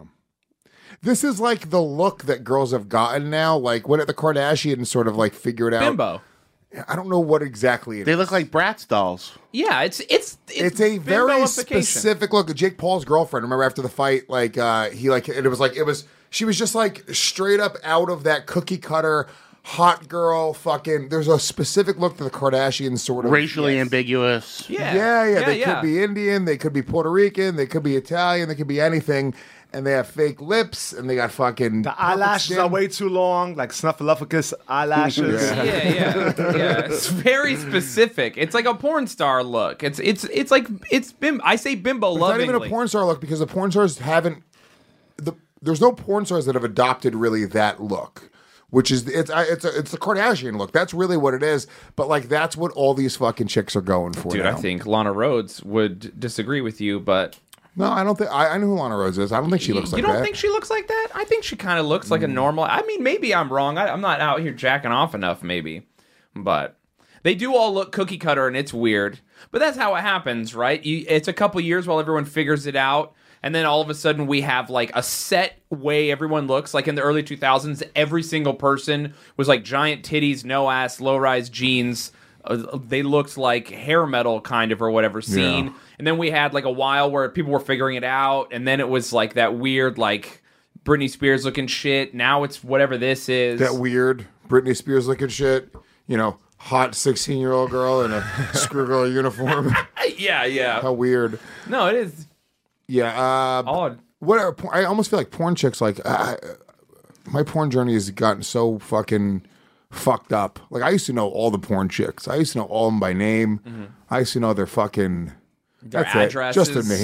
This is like the look that girls have gotten now. Like when the Kardashians sort of like figured out. Bimbo. I don't know what exactly it They is. look like Bratz dolls. Yeah, it's it's It's a very bimboification. specific look. Jake Paul's girlfriend. Remember after the fight, like uh, he like it was like it was. She was just like straight up out of that cookie cutter hot girl. Fucking. There's a specific look to the Kardashians sort of Racially ambiguous. Yeah, Yeah, yeah. they yeah. could be Indian, they could be Puerto Rican, they could be Italian, they could be anything. And they have fake lips, and they got fucking The eyelashes are way too long, like Snuffleupagus eyelashes. Yeah, yeah, yeah. It's very specific. It's like a porn star look. It's it's it's like it's bim. I say bimbo It's lovingly. not even a porn star look because the porn stars haven't. The there's no porn stars that have adopted really that look, which is it's I- it's a, it's the Kardashian look. That's really what it is. But like that's what all these fucking chicks are going for. Dude, now. I think Lana Rhodes would disagree with you, but No, I don't think I, I know who Lana Rhodes is. I don't think she looks you like don't that. think she looks like that? I think she kind of looks like a normal. I mean, maybe I'm wrong. I, I'm not out here jacking off enough, maybe, but they do all look cookie cutter, and it's weird. But that's how it happens, right? You, it's a couple years while everyone figures it out. And then all of a sudden we have like a set way everyone looks. Like in the early two thousands, every single person was like giant titties, no ass, low-rise jeans. Uh, they looked like hair metal kind of or whatever scene. Yeah. And then we had like a while where people were figuring it out. And then it was like that weird like Britney Spears looking shit. Now it's whatever this is. that weird Britney Spears looking shit. You know, hot sixteen year old girl in a screwgirl uniform. yeah, yeah. How weird. No, it is Yeah. Uh, odd. what are, I almost feel like porn chicks like uh, my porn journey has gotten so fucking fucked up. Like I used to know all the porn chicks. I used to know all of them by name. Mm-hmm. I used to know their fucking Their that's it. addresses. Just their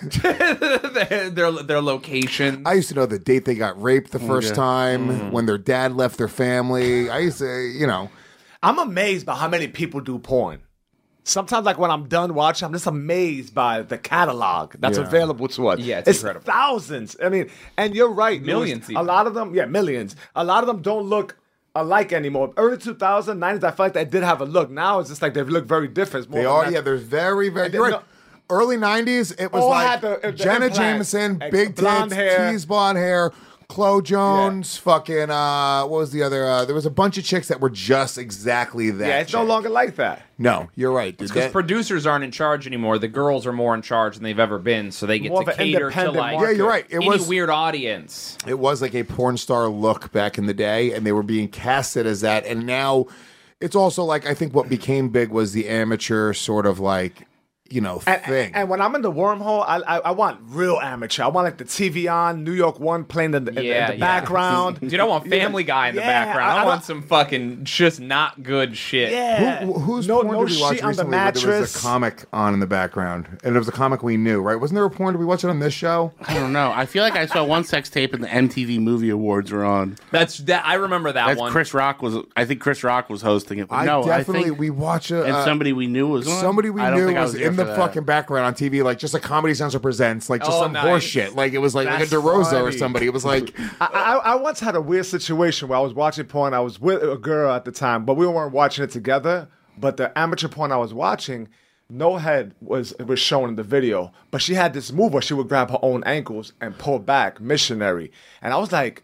names. their, their their location. I used to know the date they got raped the first Yeah. time, Mm-hmm. when their dad left their family. I used to, you know, I'm amazed by how many people do porn. Sometimes, like when I'm done watching, I'm just amazed by the catalog that's Yeah. available to us. Yeah, it's incredible. thousands. I mean, and you're right, Louis. Millions A even. lot of them, yeah, millions. A lot of them don't look alike anymore. Early two thousands, nineties, I feel like they did have a look. Now it's just like they look very different. It's more they than are. that. Yeah, they're very, very. And You're then right. Early nineties, it was All like had the- the Jenna implants, Jameson, ex- big blonde tits, hair. teased blonde hair, Chloe Jones, fucking, uh, what was the other? Uh, there was a bunch of chicks that were just exactly that. Yeah, it's no chick. longer like that. No, you're right. Dude. Because That- producers aren't in charge anymore. The girls are more in charge than they've ever been, so they get More to of an cater to independent like market. Yeah, you're right. It any was weird audience. It was like a porn star look back in the day, and they were being casted as that. And now it's also like I think what became big was the amateur sort of like, you know, And, thing. and when I'm in the wormhole, I, I I want real amateur. I want like the T V on, New York One playing in the, in, Yeah, in the yeah. background. Dude, I want Family Guy in the Yeah, background. I, I- I want don't- some fucking just not good shit. Yeah. Who, who's no, porn no did we watch shit on the recently where there was mattress. a comic on in the background? And it was a comic we knew, right? Wasn't there a porn? Did we watch it on this show? I don't know. I feel like I saw one sex tape and the M T V Movie Awards were on. That's that. I remember that That's one. Chris Rock was. I think Chris Rock was hosting it. But I no, definitely, I think, we watch a... and uh, somebody we knew was on. Somebody we I don't knew think I was, was there in for the that. fucking background on T V, like just a Comedy Central Presents, like just Oh, some nice. horse shit. Like it was like, like a That's DeRosa or funny. somebody. It was like, I, I, I once had a weird situation where I was watching porn. I was with a girl at the time, but we weren't watching it together. But the amateur porn I was watching, no head was was shown in the video. But she had this move where she would grab her own ankles and pull back, missionary. And I was like,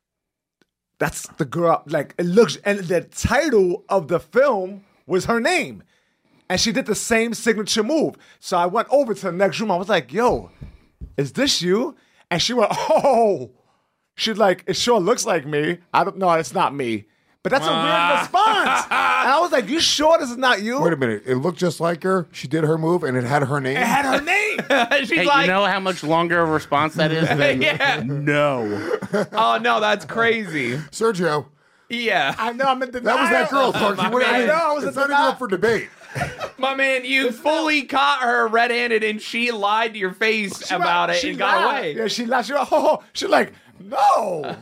that's the girl. Like it looks, and the title of the film was her name. And she did the same signature move. So I went over to the next room. I was like, yo, is this you? And she went, oh. She's like, it sure looks like me. I don't know, it's not me. But that's a weird response. And I was like, you sure this is not you? wait a minute, it looked just like her. She did her move, and it had her name. It had her name. She's Hey, like, you know how much longer of a response that is? Than Yeah. No. oh no, that's crazy. Sergio, Yeah, I know, I'm in denial. that was that girl, Clark. You wouldn't- I know, I was it's in not even denial. up for debate. my man, you fully caught her red-handed, and she lied to your face about it She and got laughed. away. Yeah, she laughed. She went, oh, she's like, no.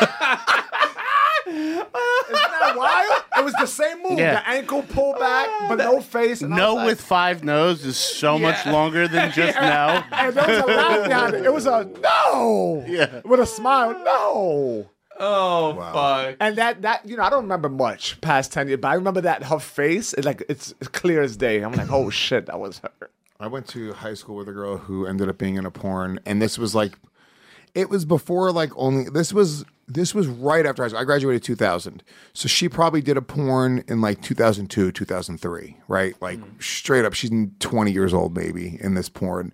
Isn't that wild? It was the same move. Yeah. The ankle pull back, but no face. And I No was like- with five no's is so much Yeah. longer than just no. And there was a laugh behind it. It was a no. Yeah. With a smile, no. Oh fuck! And that that you know, I don't remember much past ten years, but I remember that her face, it, like it's clear as day. I'm like, oh shit, that was her. I went to high school with a girl who ended up being in a porn, and this was like, it was before like only this was this was right after high school. I graduated two thousand, so she probably did a porn in like two thousand two, two thousand three, right? Like straight up, she's twenty years old maybe in this porn.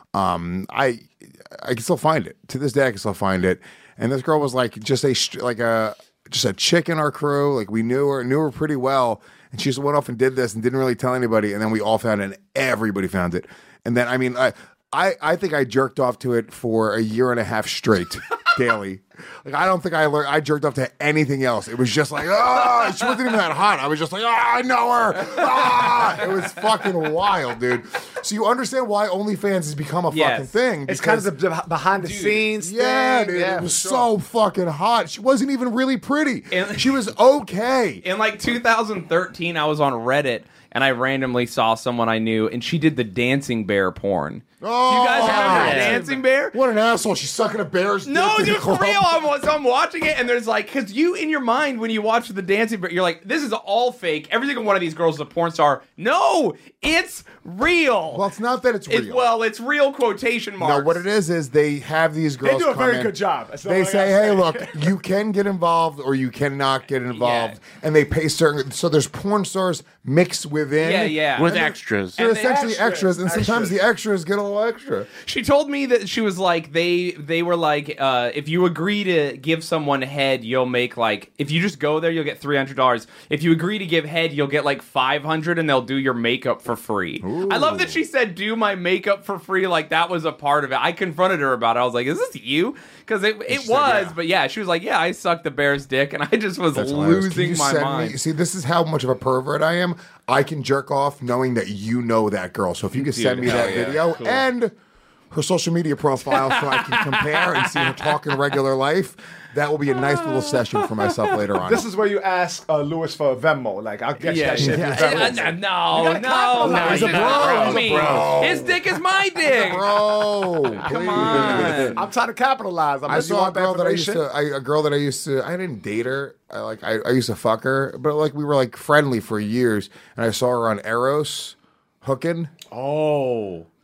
Um, I I can still find it to this day. I can still find it, and this girl was like just a str- like a just a chick in our crew. Like we knew her, knew her pretty well. And she just went off and did this and didn't really tell anybody. And then we all found it and everybody found it. And then, I mean, I, I, I think I jerked off to it for a year and a half straight daily. Like, I don't think I learned, I jerked off to anything else. It was just like, oh, she wasn't even that hot. I was just like, oh, I know her. Ah! It was fucking wild, dude. So you understand why OnlyFans has become a Yes. fucking thing. It's kind of because- the, the behind the scenes yeah, thing. dude, Yeah, it was for so fucking hot. She wasn't even really pretty. And- she was okay. In like two thousand thirteen, I was on Reddit and I randomly saw someone I knew, and she did the dancing bear porn. Oh, Do you guys remember yeah. dancing bear? What an asshole! She's sucking a bear's No, dick in dude, the for club. real. I'm, so I'm watching it, and there's like, because you, in your mind, when you watch the dancing bear, you're like, this is all fake. Every single one of these girls is a porn star. No, it's real. Well, it's not that it's real. It's, well, it's real quotation marks. No, what it is is they have these girls. They do a come very in. good job. That's all They I say, gotta "Hey, say." look, you can get involved or you cannot get involved," and they pay certain. So there's porn stars mixed within. Yeah, yeah. With And then- extras. They're And they- essentially extras, extras, and sometimes extras. the extras get a little extra. She told me that she was like they they were like uh, if you agree to give someone head, you'll make like if you just go there, you'll get three hundred dollars. If you agree to give head, you'll get like five hundred, and they'll do your makeup for free. I love that she said do my makeup for free, like that was a part of it. I confronted her about it. I was like, "Is this you?" Because it it she was, said, yeah. but yeah, she was like, "Yeah, I sucked the bear's dick," and I just was That's hilarious. Can losing you my send mind. Me, see, this is how much of a pervert I am. I can jerk off knowing that you know that girl. So if you could send me hell that yeah. video Cool. and her social media profile so I can compare and see her talk in regular life, that will be a nice little session for myself later on. This is where you ask uh, Lewis for a Venmo. Like, I'll get you Yeah, that shit. yeah. for your Uh, Venmo. no, You no, gotta no, capitalize. no, He's a you bro, know he's a me. bro. His dick is my dick. Bro, Come please. on. I'm trying to capitalize. I'm I just saw a want that girl that I used information. to, I, a girl that I used to, I didn't date her. I like, I, I used to fuck her, but like we were like friendly for years. And I saw her on Eros hooking. Oh.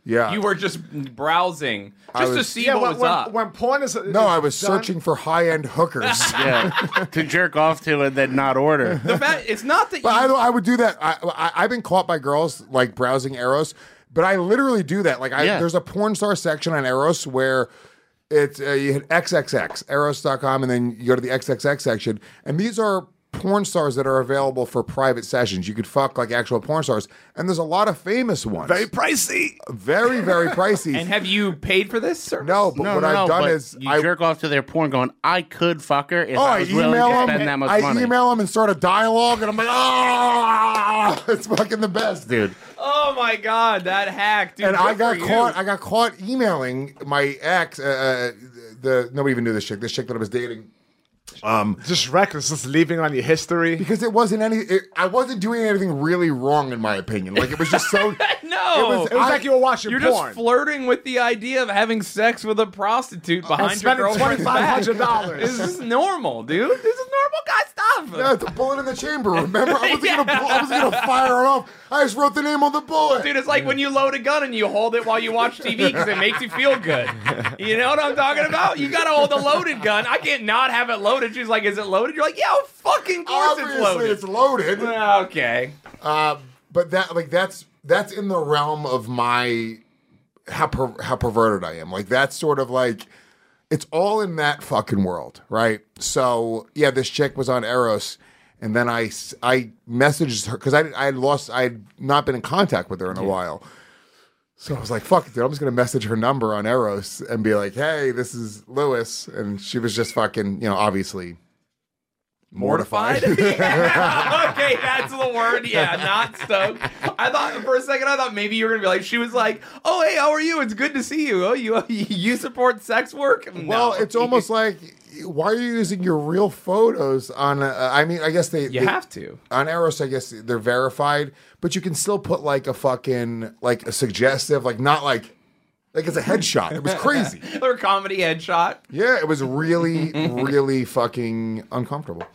Yeah. You were just browsing I just to was- see Yeah, what when, was when, up. when porn is No, I was done- searching for high-end hookers. Yeah, to jerk off to and then not order. The fact it's not that But you I, I would do that. I, I, I've been caught by girls like browsing Eros, but I literally do that. Like, I, Yeah. there's a porn star section on Eros where it's uh, you hit X X X, eros dot com, and then you go to the X X X section, and these are porn stars that are available for private sessions. You could fuck like actual porn stars, and there's a lot of famous ones. very pricey. very, very pricey. and have you paid for this service? no, but No, what no, I've no, done but is you I jerk off to their porn going, I could fuck her if Oh, I I was willing email to them. spend that much I money. email them and start a dialogue, and I'm like, ah, it's fucking the best, Dude, Oh my god, that hack, dude. and good I got for you. caught. I got caught emailing my ex. Uh, uh, the nobody even knew this chick. This chick that I was dating. Um, Just reckless, just leaving on your history. because it wasn't any. It, I wasn't doing anything really wrong, in my opinion. Like it was just so. No, It was- It was I- like you were watching you're porn. just flirting with the idea of having sex with a prostitute behind your spending girlfriend's back. twenty-five hundred dollars. This is normal, dude. This is normal guy stuff. Yeah, it's a bullet in the chamber. Remember, I wasn't Yeah. gonna. I wasn't gonna fire it off. I just wrote the name on the bullet. Dude, it's like when you load a gun and you hold it while you watch T V because it makes you feel good. You know what I'm talking about? You gotta hold a loaded gun. I can't not have it loaded. She's like, is it loaded? You're like, yeah, of fucking course Obviously, it's loaded. it's loaded. Okay. Uh, but that like that's that's in the realm of my how per, how perverted I am. Like that's sort of like it's all in that fucking world, right? So yeah, this chick was on Eros, and then I s- I messaged her because I I had lost I had not been in contact with her in a while. So I was like, fuck it, dude. I'm just going to message her number on Eros and be like, hey, this is Lewis. And she was just fucking, you know, obviously mortified. Yeah. Okay, that's the word. Yeah, not stoked. I thought for a second, I thought maybe you were gonna be like, she was like, "Oh, hey, how are you? It's good to see you. Oh, you you support sex work?" No. Well, it's almost like, why are you using your real photos on? A, I mean, I guess they you they- have to. on Eros. I guess they're verified, but you can still put like a fucking like a suggestive, like not like like it's a headshot. It was crazy. Or comedy headshot. Yeah, it was really, really fucking uncomfortable.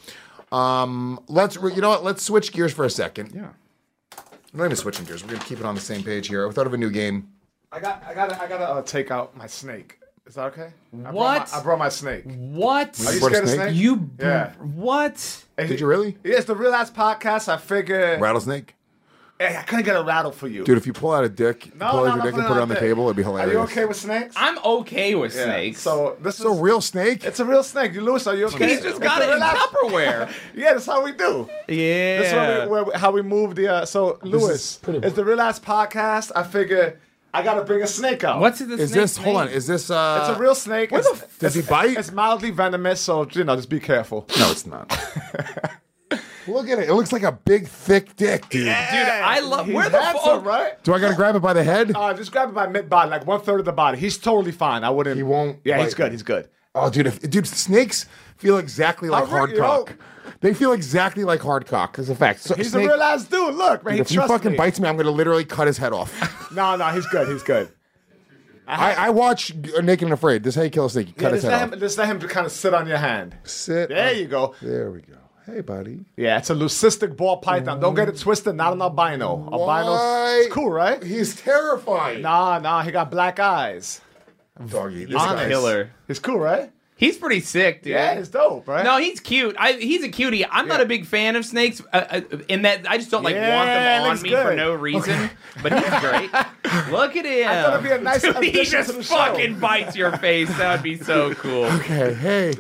Um, let's you know what? Let's switch gears for a second. Yeah. I'm not even switching gears. We're gonna keep it on the same page here. I thought of a new game. I got, I got, I got to uh, take out my snake. Is that okay? I What? Brought my, I brought my snake. What? Are you brought a scared of snake? snakes? You br- Yeah. what? Did you really? Yeah, it's the Real Ass Podcast. I figured. Rattlesnake? Hey, I couldn't get a rattle for you. Dude, if you pull out a dick, No, pull no, out your no, dick put and put it on the there. table, it'd be Are hilarious. you okay with snakes? I'm okay with Yeah. snakes. So this It's a is real snake? it's a real snake. You Lewis, are you okay? He's just It's got a it in Real Ass- Tupperware. Yeah, that's how we do. Yeah. That's how we, where, how we move the. Uh, so Lewis, it's the Real Ass Podcast. I figure I got to bring a snake out. What's the Is snake's this, hold on, name? is this, uh... It's a real snake. Where It's- the f- does he it's- bite? It's mildly venomous, so you know, just be careful. No, it's not. Look at it. It looks like a big, thick dick, dude. Dude, I love. He's Where the handsome, fuck? right? Do I gotta grab it by the head? Uh, just grab it by mid body, like one third of the body. He's totally fine. I wouldn't. He won't Yeah, he's bite. good. He's good. Oh, dude, if, dude, snakes feel exactly like I hard really cock. don't. They feel exactly like hard cock. It's a fact. So, He's snake, a real ass dude. Look, man. dude, He if he trusts fucking me. bites me, I'm gonna literally cut his head off. No, no, he's good. He's good. I, I watch Naked and Afraid. This is how you kill a snake. You Yeah, cut his just head let off. him. Just let him kind of sit on your hand. Sit. There on- you go. There we go. Hey, buddy. Yeah, it's a leucistic ball python. Don't get it twisted. Not an albino. Albino. Why? It's cool, right? He's terrifying. Nah, nah. He got black eyes. Doggy. This Honest. guy's- Killer. He's cool, right? He's pretty sick, dude. Yeah, it's dope, right? No, he's cute. I, he's a cutie. I'm not Yeah. a big fan of snakes, uh, uh, in that I just don't like Yeah, want them on looks me for good. no reason. But he's great. Look at him. I thought it'd be a nice Dude, he addition just to the show. fucking bites your face. That would be so cool. Okay, hey.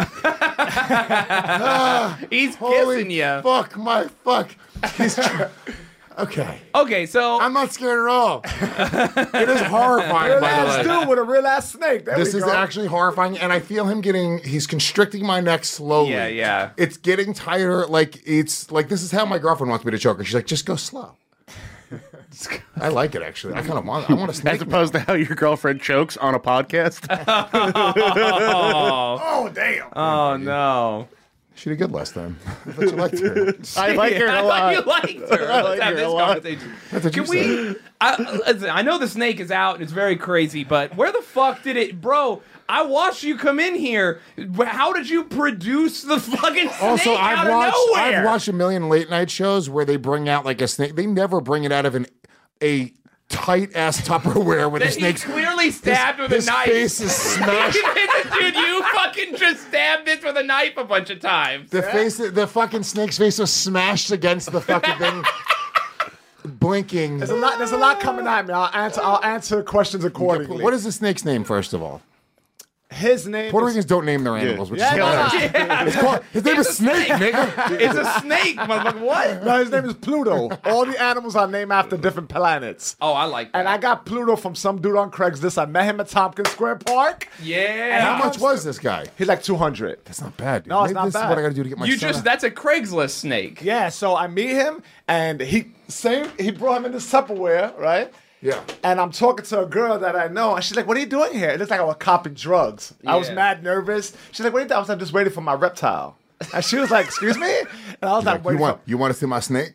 He's Holy kissing you. fuck, my fuck. He's tr- okay. Okay, so I'm not scared at all. It is horrifying, Real by ass the way. dude with a real ass snake. There This we is go. actually horrifying, and I feel him getting, he's constricting my neck slowly. Yeah, yeah. It's getting tighter. Like, it's like, this is how my girlfriend wants me to choke her. She's like, just go slow. I like it, actually. I kind of want, I want to snake. As opposed to how your girlfriend chokes on a podcast. oh, Oh damn. oh no. She did good last time. I thought you liked her. I like her I a thought lot. you liked her. I Let's like have her this a lot. conversation. That's what Can you we? said. I, listen, I know the snake is out and it's very crazy, but where the fuck did it, bro? I watched you come in here. How did you produce the fucking snake Also, out I've of watched nowhere? I've watched a million late night shows where they bring out like a snake. They never bring it out of an a tight ass Tupperware with the That he snakes. clearly stabbed with his a knife. face is smashed. Dude, you fucking just stabbed this with a knife a bunch of times. The face, the fucking snake's face was smashed against the fucking thing, blinking. There's a lot. There's a lot coming at me. I'll answer. I'll answer questions accordingly. What is the snake's name, first of all? His name? Puerto is, Ricans don't name their animals, which Yeah, is no, hilarious. Yeah. It's called, his name It's is a Snake, snake. nigga. It's a snake, motherfucker. What? No, his name is Pluto. All the animals are named after different planets. Oh, I like that. And I got Pluto from some dude on Craigslist. I met him at Tompkins Square Park. Yeah. How much was this guy? He's like two hundred. That's not bad, dude. No, it's Maybe not this bad. is what I got to do to get my You son just, a- that's a Craigslist snake. Yeah, so I meet him, and he same. He brought him in this Tupperware, right? Yeah. And I'm talking to a girl that I know, and she's like, "What are you doing here?" It looks like I was copping drugs. I was Yeah. mad nervous. She's like, "What are you doing?" I was like, "Just waiting for my reptile." And she was like, "Excuse me?" And I was like, Like, "Wait you want for." you want to see my snake?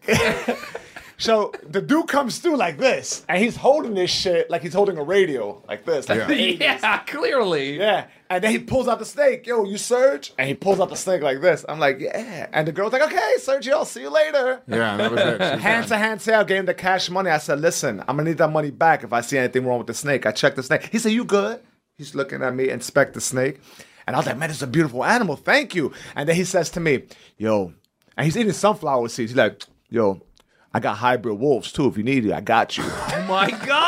So the dude comes through like this, and he's holding this shit like he's holding a radio, like this. Like, Yeah. Yeah, clearly. Yeah, and then he pulls out the snake. Yo, you Serge? And he pulls out the snake like this. I'm like, yeah. And the girl's like, okay, Sergio, I'll see you later. Yeah, that was it. She was Hand to hand sale, gave him the cash money. I said, listen, I'm gonna need that money back if I see anything wrong with the snake. I checked the snake. He said, you good? He's looking at me, inspect the snake. And I was like, man, it's a beautiful animal. Thank you. And then he says to me, yo, and he's eating sunflower seeds. He's like, yo, I got hybrid wolves too. If you need it, I got you. Oh my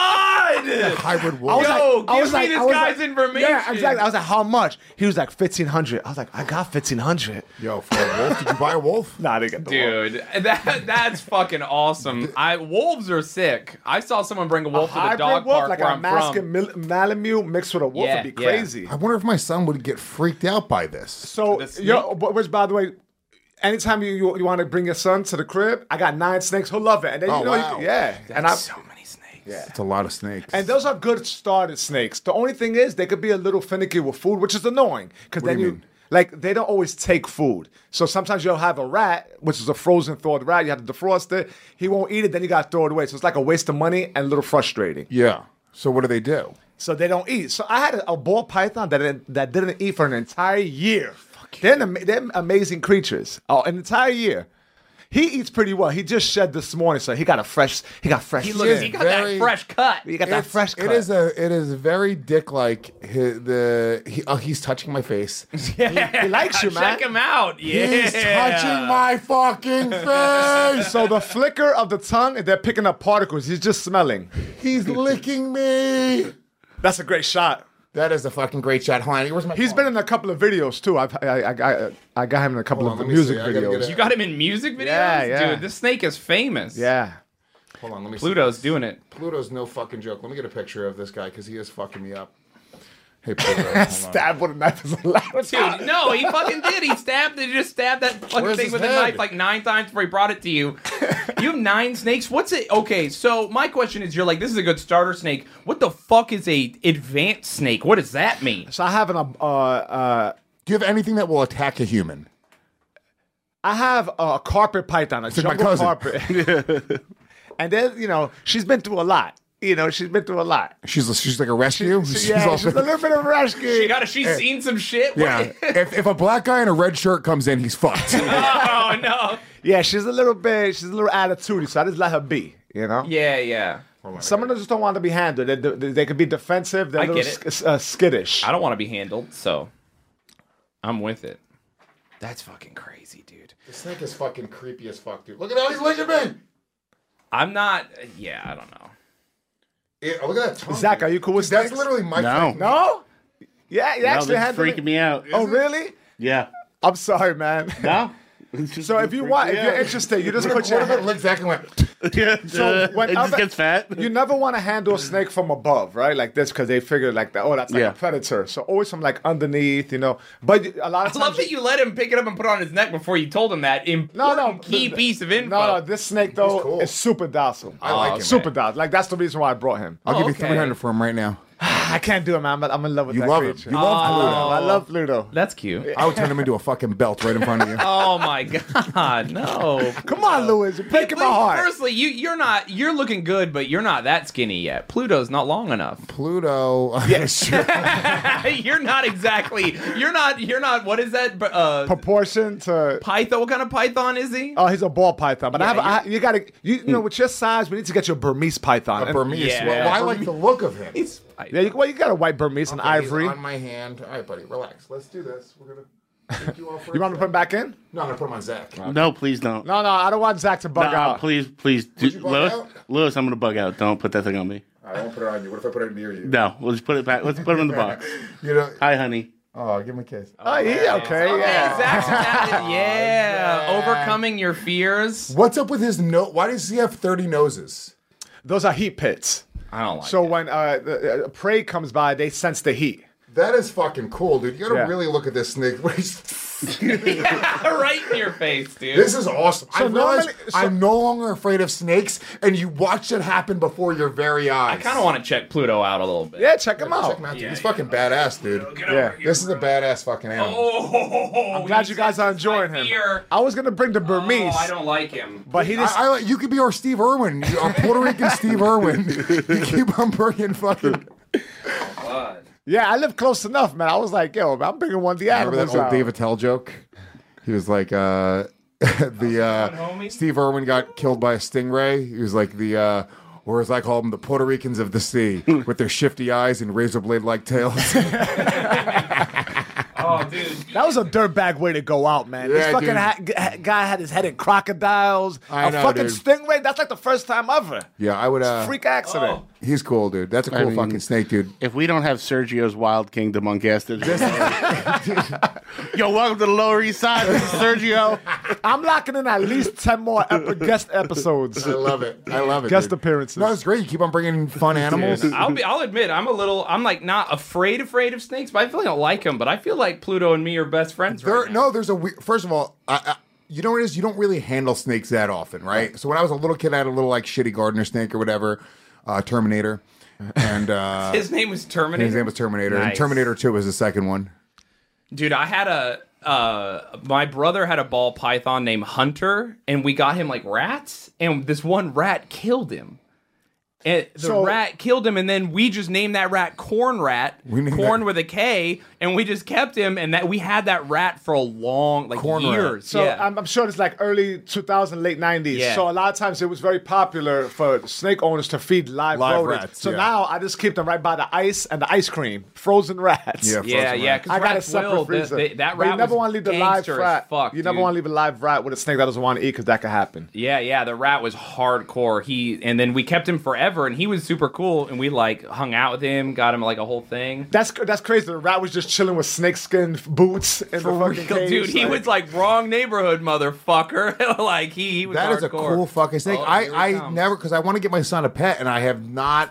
God! hybrid I wolf. was Yo, like, I give was me like, this I was guy's like- information. Yeah, exactly. I was like, how much? He was like fifteen hundred. I was like, I got fifteen hundred. Yo, for a wolf? Did you buy a wolf? Nah, they got the wolf. Dude, that that's fucking awesome. I wolves are sick. I saw someone bring a wolf to the Hybrid dog wolf, park like where a I'm Alaskan from. Mal- Malamute mixed with a wolf Yeah, would be yeah. crazy. I wonder if my son would get freaked out by this. So, The snake? yo, but- which by the way, anytime you, you you want to bring your son to the crib, I got nine snakes. He'll love it. And then Oh, you know, wow. you, yeah, and I. That's so many snakes. Yeah. It's a lot of snakes. And those are good started snakes. The only thing is they could be a little finicky with food, which is annoying because What then do you you, mean? like they don't always take food. So sometimes you'll have a rat, which is a frozen thawed rat. You have to defrost it. He won't eat it. Then you got to throw it away. So it's like a waste of money and a little frustrating. yeah. So what do they do? So they don't eat. So I had a, a ball python that didn't, that didn't eat for an entire year. They're, an, ama- they're amazing creatures. Oh, an entire year. He eats pretty well. He just shed this morning, so he got a fresh. He got fresh. He skin. looks. He got very- that fresh cut. He got that It's- fresh. Cut. It is a. It is very dick like. The he, oh, he's touching my face. He likes you, man. Check him out. Yeah. He's touching my fucking face. So the flicker of the tongue, they're picking up particles. He's just smelling. He's licking me. That's a great shot. That is a fucking great shot. Hold on, where's my He's phone? been in a couple of videos too. I've, I, I, I, I got him in a couple Hold on, of let me music see. I gotta videos. get You got him in music videos? Yeah, yeah. Dude, this snake is famous. Yeah. Hold on, let me see. Pluto's doing it. Pluto's no fucking joke. Let me get a picture of this guy because he is fucking me up. Hey, Pluto. hold on. Stab with a knife is allowed. Dude, no, he fucking did. He stabbed. He just stabbed that fucking Where's thing his with a head? knife like nine times before he brought it to you. You have nine snakes. What's it? Okay, so my question is, you're like, this is a good starter snake. What the fuck is a advanced snake? What does that mean? So I have an, uh, uh, Do you have anything that will attack a human? I have a carpet python, a It's like my jungle cousin. carpet. And then, you know, she's been through a lot. You know, she's been through a lot. She's she's like a rescue. She- yeah, also- she's a little bit of a rescue. She got. She's seen some shit. What- yeah. if if a black guy in a red shirt comes in, he's fucked. Oh no. Yeah, she's a little bit, she's a little attitudey, so I just let her be, you know? Yeah, yeah. Some of them just don't want to be handled. They, they, they could be defensive. They're I a little get it. sk- uh, skittish. I don't want to be handled, so I'm with it. That's fucking crazy, dude. The snake is fucking creepy as fuck, dude. Look at how he's licking me. I'm not. Yeah, I don't know. Yeah, oh, look at that tongue. Zach, are you cool with That's snakes? literally my No. thing. No? Yeah, you No, actually that's handled freaking it? me out. Oh, really? Yeah. I'm sorry, man. No. It's just So if you freaking want, me if you're out. interested, you just What put your if it hand. licked Zach and went? Yeah. So uh, it whenever- just gets fat. You never want to handle a snake from above, right? Like this, because they figure like that. Oh, that's like Yeah. a predator. So always from like underneath, you know. But a lot of I times, love that you let him pick it up and put it on his neck before you told him that important no, no, key the- piece of info. No, no, this snake though cool. is super docile. I like him. Super docile. Like that's the reason why I brought him. I'll Oh, give you okay. three hundred for him right now. I can't do it, man. I'm, I'm in love with You that love him. creature. You love I Pluto. love, I love Pluto. That's cute. I would turn him into a fucking belt right in front of you. Oh my god, no! Come on, Louis. You're breaking my heart. Firstly, you you're not you're looking good, but you're not that skinny yet. Pluto's not long enough. Pluto. Yeah, sure. You're not exactly. You're not. You're not. What is that? Uh, Proportion to python. What kind of python is he? Oh, he's a ball python. But Yeah, I have, I, you're- you gotta, you, you know, with your size, we need to get you a Burmese python. A And- Burmese. Yeah. Well, I like the look of him. He's Yeah, you, well, you got a white Burmese and Okay, he's ivory. on my hand. All right, buddy, relax. Let's do this. We're gonna. Take you, off for You a want me to put him back in? No, I'm gonna put him on Zach. No, please don't. No, no, I don't want Zach to bug No, out. please, please. Do, you bug Lewis, out? Lewis, I'm going to bug out. Don't put that thing on me. I won't put it on you. What if I put it near you? No, we'll just put it back. Let's put him in the box. You know. Hi, honey. Oh, give him a kiss. Oh, yeah, okay, Okay, yeah. Zach's talented. Yeah, overcoming your fears. What's up with his nose? Why does he have thirty noses? Those are heat pits. I don't like. So it. when uh, the, uh, prey comes by, they sense the heat. That is fucking cool, dude. You gotta Yeah. really look at this snake. right in your face, dude. This is awesome. So I realize normally- so- I'm no longer afraid of snakes, and you watched it happen before your very eyes. I kind of want to check Pluto out a little bit. Yeah, check him Check out. him out, dude. He's fucking badass, dude. Yeah. This is a badass fucking animal. Oh, I'm glad you guys are enjoying him. Fear. I was gonna bring the Burmese, Oh, I don't like him. but he just. I, I, you could be our Steve Irwin, our Puerto Rican Steve Irwin. You keep on bringing fucking. God. Yeah, I live close enough, man. I was like, yo, I'm bringing one of the Remember animals that old out. Dave Attell joke? He was like, uh, the uh, homie? Steve Irwin got killed by a stingray. He was like the, uh, or as I call them, the Puerto Ricans of the sea, with their shifty eyes and razor blade like tails. Oh, dude. That was a dirtbag way to go out, man. Yeah, this fucking dude. ha- g- ha- guy had his head in crocodiles. I a know, fucking dude. stingray. That's like the first time ever. Yeah, I would. Uh, Freak accident. Oh. He's cool, dude. That's a cool I mean- fucking snake, dude. If we don't have Sergio's Wild Kingdom on Gas Digital, yo, welcome to the Lower East Side. This is Sergio. I'm locking in at least ten more ep- guest episodes. I love it. I love it. Guest dude. appearances. No, it's great. You keep on bringing fun animals. I'll be. I'll admit, I'm a little. I'm like not afraid, afraid of snakes, but I feel like I don't like them. But I feel like Pluto and me are best friends. There, right now. no, there's a. we- First of all, I, I, you know what it is? You don't really handle snakes that often, right? So when I was a little kid, I had a little like shitty gardener snake or whatever, uh, Terminator, and uh, His name was Terminator. his name was Terminator, and Nice. Terminator Two was the second one. Dude, I had a. Uh, my brother had a ball python named Hunter, and we got him like rats, and this one rat killed him. And the So- rat killed him, and then we just named that rat Corn Rat, We named Corn that- with a K, and we just kept him, and that we had that rat for a long, like Corn rat. years. So yeah. I'm, I'm sure it's like early two thousand, late nineties. Yeah. So a lot of times it was very popular for snake owners to feed live, Live rodents. rats, so yeah. now I just keep them right by the ice and the ice cream, frozen rats. Yeah, yeah, frozen yeah, rat. because I got a rats separate will. freezer. They, they, that But rat you never was want to leave the live gangster as rat. fuck, you never dude. want to leave a live rat with a snake that doesn't want to eat because that could happen. Yeah, yeah, the rat was hardcore. He and then we kept him forever, and he was super cool. And we like hung out with him, got him like a whole thing. That's that's crazy. The rat was just chilling with snakeskin boots in the fucking cage. Dude, he like- was like wrong neighborhood, motherfucker. like he, he was. That is a hardcore. cool fucking snake. Oh, I, here it I comes. never, because I want to get my son a pet, and I have not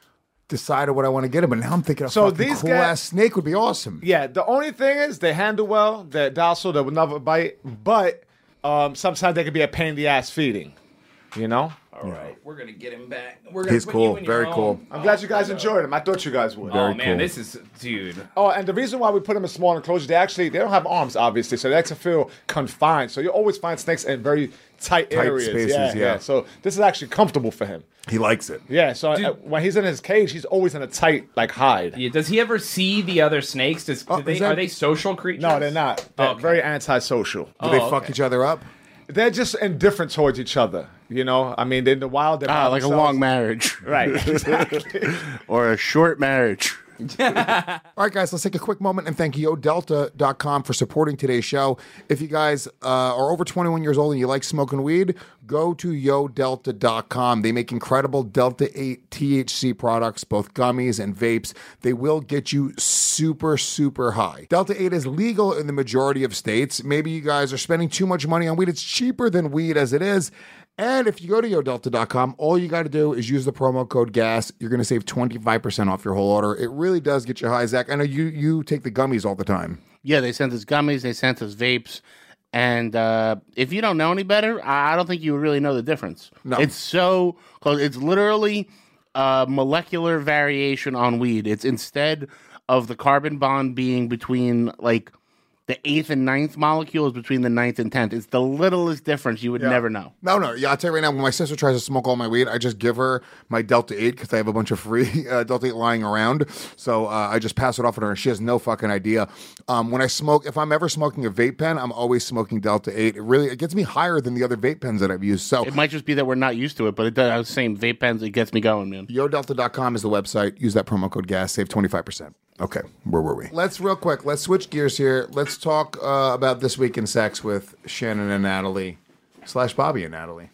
decided what I want to get him. But now I'm thinking a So fucking these cool guys- ass snake would be awesome. Yeah, the only thing is they handle well, they're docile, they will never bite, but um, sometimes they can be a pain in the ass feeding. You know? All right, we're gonna get him back. We're gonna He's put cool, you in your very home. cool. I'm glad you guys enjoyed them. I thought you guys would. Oh Very man, cool. this is dude. Oh, and the reason why we put them in small enclosures, they actually they don't have arms, obviously, so they like to feel confined. So you always find snakes in very tight, Tight areas. spaces, yeah. So this is actually comfortable for him. He likes it. Yeah. So Dude. uh, when he's in his cage, he's always in a tight like hide. Yeah, does he ever see the other snakes? Does, do Oh, they, is that- are they social creatures? No, they're not. They're Okay. very antisocial. Do they Oh, fuck okay. each other up? They're just indifferent towards each other. You know, I mean, in the wild, they're Ah, by like a themselves. long marriage Right. Exactly. or a short marriage. All right, guys, let's take a quick moment and thank Yo Delta dot com for supporting today's show. If you guys uh, are over twenty-one years old and you like smoking weed, go to Yo Delta dot com. They make incredible Delta eight T H C products, both gummies and vapes. They will get you super, super high. Delta eight is legal in the majority of states. Maybe you guys are spending too much money on weed. It's cheaper than weed as it is. And if you go to Yo Delta dot com, all you got to do is use the promo code GAS. You're going to save twenty-five percent off your whole order. It really does get you high, Zach. I know you you take the gummies all the time. Yeah, they sent us gummies, they sent us vapes, and uh, if you don't know any better, I I don't think you would really know the difference. No. It's so close. It's literally a molecular variation on weed. It's instead of the carbon bond being between like the eighth and ninth molecules between the ninth and tenth. It's the littlest difference you would Yeah. never know. No, no. Yeah, I'll tell you right now, when my sister tries to smoke all my weed, I just give her my Delta eight because I have a bunch of free uh, Delta eight lying around. So uh, I just pass it off on her, and she has no fucking idea. Um, when I smoke, if I'm ever smoking a vape pen, I'm always smoking Delta eight. It really it gets me higher than the other vape pens that I've used. So It might just be that we're not used to it, but it does the same vape pens. It gets me going, man. yo delta dot com is the website. Use that promo code GAS, save twenty-five percent. Okay, where were we? Let's real quick, let's switch gears here. Let's talk uh, about This Week in Sex with Shannon and Natalie, slash Bobby and Natalie.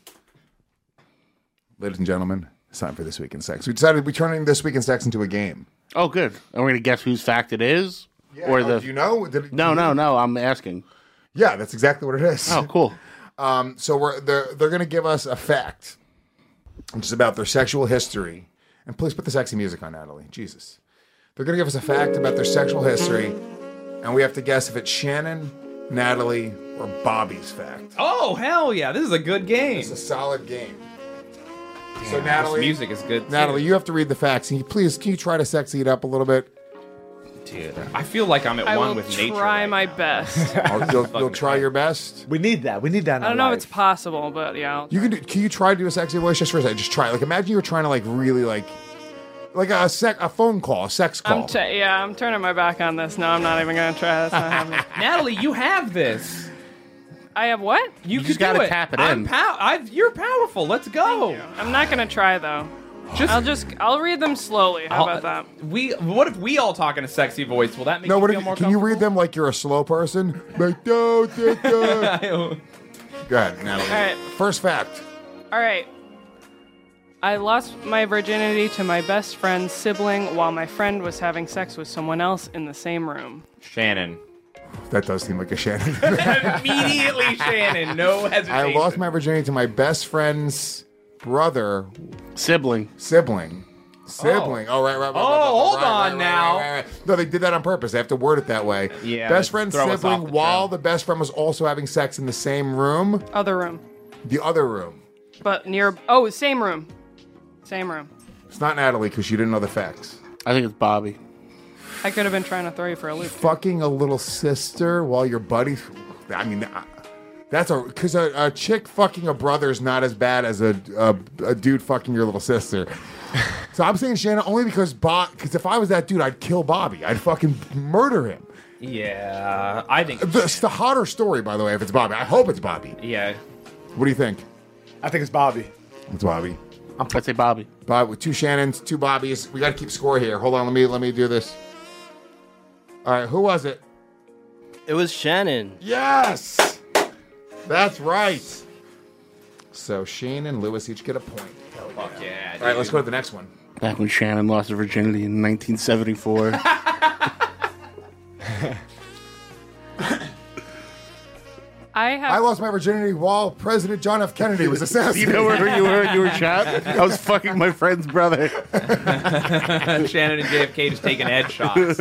Ladies and gentlemen, it's time for This Week in Sex. We decided we're turning This Week in Sex into a game. Oh, good. And we're going to guess whose fact it is? or Oh, the do you know? Did, No, no, no. I'm asking. Yeah, that's exactly what it is. Oh, cool. Um, so we're they're they're gonna give us a fact, which is about their sexual history. And please put the sexy music on, Natalie. Jesus. They're gonna give us a fact about their sexual history, and we have to guess if it's Shannon, Natalie, or Bobby's fact. Oh, hell yeah. This is a good game. It's a solid game. So This Natalie, music is good, too. Natalie, you have to read the facts. Can you please can you try to sexy it up a little bit? Dude, I feel like I'm at I one will with nature. try right my now. best. Oh, you'll, you'll try your best. We need that. We need that in I don't our know if life. it's possible, but yeah. I'll You can do, can you try to do a sexy voice just for a second? Just try. Like imagine you were trying to like really like like a sec a phone call, a sex call. I'm t- yeah, I'm turning my back on this. No, I'm not even gonna try. That's not happening. Natalie, you have this. I have what? You, just can do gotta it. tap it I'm in. Pow- I've, you're powerful. Let's go. I'm not gonna try though. Just I'll just I'll read them slowly. How I'll- about that? We. What if we all talk in a sexy voice? Will that make No, you what feel if, more can you read comfortable? them like you're a slow person? Like, do, do, do. Go ahead, Natalie. All right. First fact. All right. I lost my virginity to my best friend's sibling while my friend was having sex with someone else in the same room. Shannon. That does seem like a Shannon. Immediately, Shannon. No hesitation. I lost my virginity to my best friend's brother, Sibling. sibling. Sibling. Oh, right, right, right. Oh, right, right, hold right, on right, now. Right, right, right. No, they did that on purpose. They have to word it that way. Yeah, Best to friend's throw us sibling off the while trail. the best friend was also having sex in the same room, Other room. the other room. But near oh, same room. Same room. It's not Natalie because she didn't know the facts. I think it's Bobby. I could have been trying to throw you for a loop. Fucking a little sister while your buddy. I mean, uh, that's a because a, a chick fucking a brother is not as bad as a a, a dude fucking your little sister. So I'm saying Shannon only because Bob. Because if I was that dude, I'd kill Bobby. I'd fucking murder him. Yeah, I think. It's the hotter story, by the way. If it's Bobby, I hope it's Bobby. Yeah. What do you think? I think it's Bobby. It's Bobby. I'd say Bobby. Bob with two Shannons, two Bobbies. We got to keep score here. Hold on, let me let me do this. All right, who was it? It was Shannon. Yes, that's right. So Shane and Lewis each get a point. Fuck yeah. All right, let's go to the next one. Back when Shannon lost her virginity in nineteen seventy-four. I have I lost my virginity while President John F. Kennedy was You assassinated. know where you were? You were shot? I was fucking my friend's brother. Shannon and J F K just taking headshots.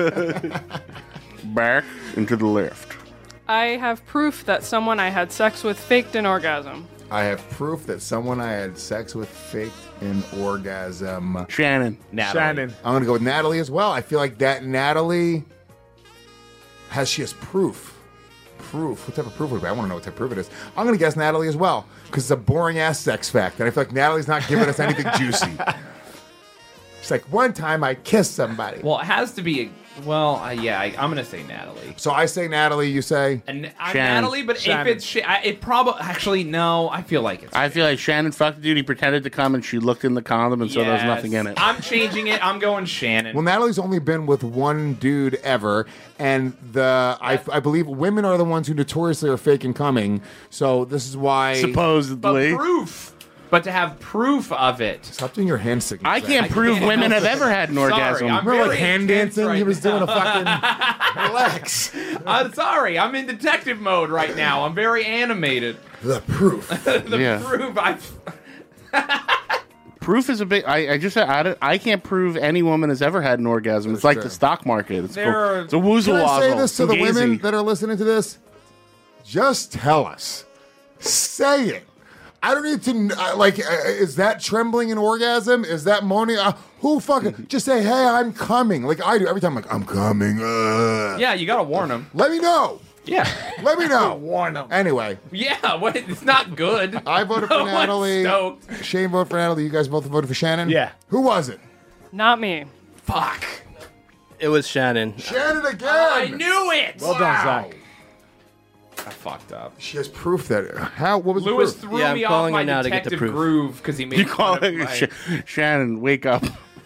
Back into the left. I have proof that someone I had sex with faked an orgasm. I have proof that someone I had sex with faked an orgasm. Shannon. Natalie. Shannon. I'm gonna go with Natalie as well. I feel like that Natalie has she has proof. Proof. What type of proof would it be? I want to know what type of proof it is. I'm gonna guess Natalie as well because it's a boring ass sex fact, and I feel like Natalie's not giving us anything juicy. It's like one time I kissed somebody. Well, it has to be. A, well, uh, yeah, I, I'm gonna say Natalie. So I say Natalie. You say And I'm Shannon. Natalie, but Shannon. if it's Sh- I- it probably actually no. I feel like it's. I feel like Shannon fucked the dude. He pretended to come and she looked in the condom and so there was Yes. nothing in it. I'm changing it. I'm going Shannon. well, Natalie's only been with one dude ever, and the I, I believe women are the ones who notoriously are faking coming. So this is why. but Supposedly. proof. But to have proof of it. Stop doing your hand signals. I can't I prove can't. women have ever had an Sorry, orgasm. I'm Remember, like very hand intense dancing. right he was now. doing a fucking relax. I'm sorry. I'm in detective mode right now. I'm very animated. The proof. The Yeah. proof. I. Proof is a big. I, I just said I, don't- I can't prove any woman has ever had an orgasm. It's like true. the stock market. It's, There cool. are- it's a woozle Can I say wazzle. this to the Fugazi. women that are listening to this? Just tell us. Say it. I don't need to, kn- uh, like, uh, is that trembling an orgasm? Is that moaning? Uh, who fucking, just say, hey, I'm coming. Like I do every time, I'm like, I'm coming. Uh. Yeah, you gotta warn him. Let me know. Yeah. Let me know. Warn them. Anyway, Yeah, what? It's not good. I voted No for one's Natalie. stoked. Shane voted for Natalie. You guys both voted for Shannon? Yeah. Who was it? Not me. Fuck. It was Shannon. Shannon again. I knew it. Well done, Zach. I fucked up. She has proof that, how, what was Lewis the proof? threw Yeah, I'm me off calling my her now to get the detective proof. groove because he made You call fun of it my- Sh- Shannon, wake up.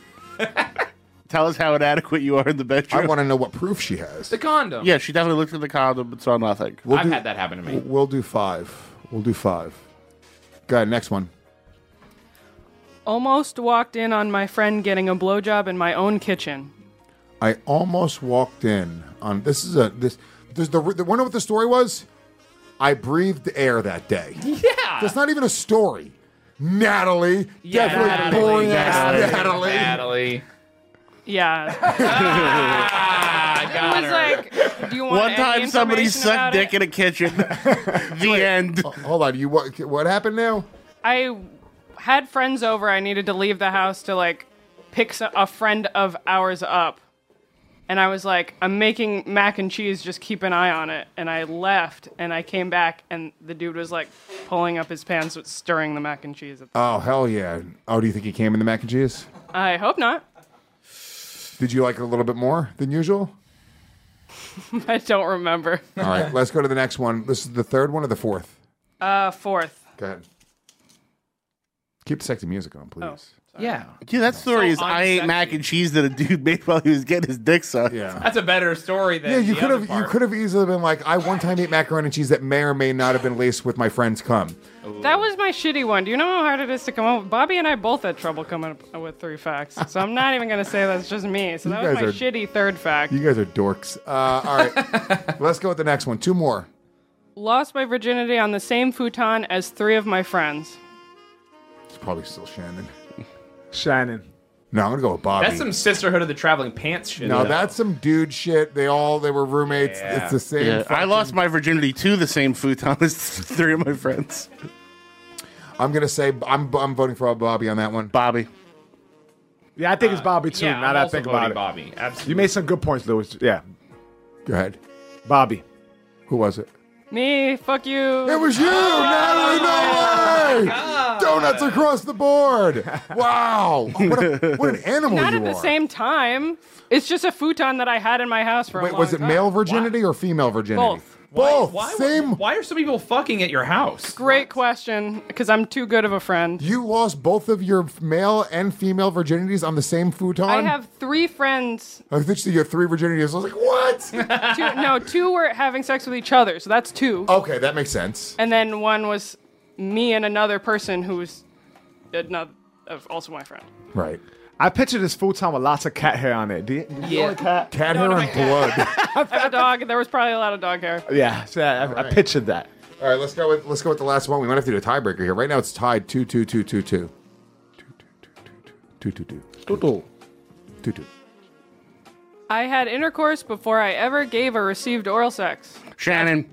Tell us how inadequate you are in the bedroom. I want to know what proof she has. the condom. Yeah, she definitely looked at the condom but saw nothing. We'll I've do- had that happen to me. We'll do five. We'll do five. Go ahead, next one. Almost walked in on my friend getting a blowjob in my own kitchen. I almost walked in on this is a this this the the one of what the story was. I breathed air that day. Yeah. That's not even a story. Natalie, Yeah, definitely Natalie, boring Natalie, ass Natalie. Natalie. Yeah. Ah, I It got was her. like, do you want One any time somebody information sucked about dick it? in a kitchen. The end. Hold on, you what? What happened now? I had friends over. I needed to leave the house to like pick so- a friend of ours up. And I was like, I'm making mac and cheese, just keep an eye on it. And I left and I came back and the dude was like pulling up his pants, stirring the mac and cheese. Oh hell yeah! Oh, do you think he came in the mac and cheese? I hope not. Did you like it a little bit more than usual? I don't remember. All right, let's go to the next one. This is the third one or the fourth? Uh, fourth. Go ahead. Keep the sexy music on, please. Oh. Yeah. Yeah, that story So is I ate unsexy. mac and cheese that a dude made while he was getting his dick sucked. Yeah. That's a better story than Yeah, you the could other have you part. could have easily been like, I one time ate macaroni and cheese that may or may not have been laced with my friend's cum. That was my shitty one. Do you know how hard it is to come up with? Bobby and I both had trouble coming up with three facts. So I'm not even going to say that's just me. So that You was guys my are- shitty third fact. You guys are dorks. Uh, all right, let's go with the next one. Two more. Lost my virginity on the same futon as three of my friends. It's probably still Shannon. Shannon. No, I'm gonna go with Bobby. That's some Sisterhood of the Traveling Pants shit. no, though. that's some dude shit. They all they were roommates. Yeah. It's the same. Yeah, I fucking- lost my virginity to the same futon as three of my friends. I'm gonna say I'm I'm voting for Bobby on that one. Bobby. Yeah, I think it's Bobby too. Yeah, now I'm that I also think voting about it. Bobby. Absolutely. You made some good points, Lewis. Yeah, Go ahead. Bobby. Who was it? Me, fuck you. It was you, Natalie. No way! Donuts across the board. Wow. Oh, what, a, what an animal Not you at the are. same time. It's just a futon that I had in my house for a Wait, long was it time. male virginity or female virginity? Both. Both. Why, Same. Why are some people fucking at your house? Great question, because I'm too good of a friend. You lost both of your male and female virginities on the same futon? I have three friends. I think you have three virginities. I was like, what? Two, no, two were having sex with each other, so that's two. Okay, that makes sense. And then one was me and another person who's another, also my friend. Right. I picture this futon with lots of cat hair on it. Do you, do you Yeah. want a cat? Cat hair and blood. I have a dog. There was probably a lot of dog hair. Yeah, so I, I, I right. pictured that. All right, let's go with let's go with the last one. We might have to do a tiebreaker here. Right now it's tied two two two two two. Two two two two two two two Doodle. two two. I had intercourse before I ever gave or received oral sex. Shannon.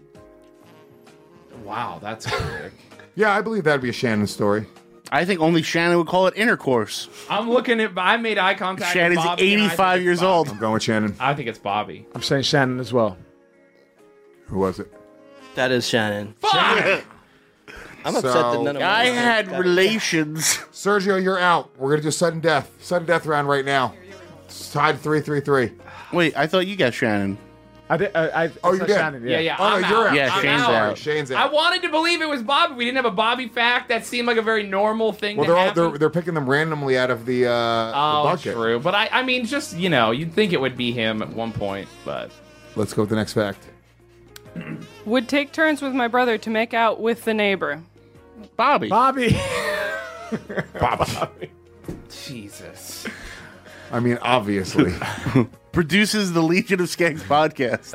Wow, that's quick. Yeah, I believe that'd be a Shannon story. I think only Shannon would call it intercourse. I'm looking at. I made eye contact. Shannon's with Bobby, and I think eighty-five it's years Bobby. old. I'm going with Shannon. I think it's Bobby. I'm saying Shannon as well. Who was it? That is Shannon. Fuck! I'm upset So- that none of my I friends had got it. relations. Sergio, you're out. We're gonna do sudden death. Sudden death round right now. It's tied three three three. Wait, I thought you got Shannon. I did. Uh, I, Oh, I you said did? Shannon, Yeah, yeah. Oh, no, I'm you're out. out. Yeah, I'm Shane's out. out. Shane's I out. wanted to believe it was Bobby. We didn't have a Bobby fact. That seemed like a very normal thing Well, to they're all happen. they're, they're picking them randomly out of the, uh, oh, the bucket. true. But I, I mean, just you know, you'd think it would be him at one point, but Let's go with the next fact. Would take turns with my brother to make out with the neighbor. Bobby. Bobby. Bobby. Jesus. I mean, obviously. Produces the Legion of Skanks podcast.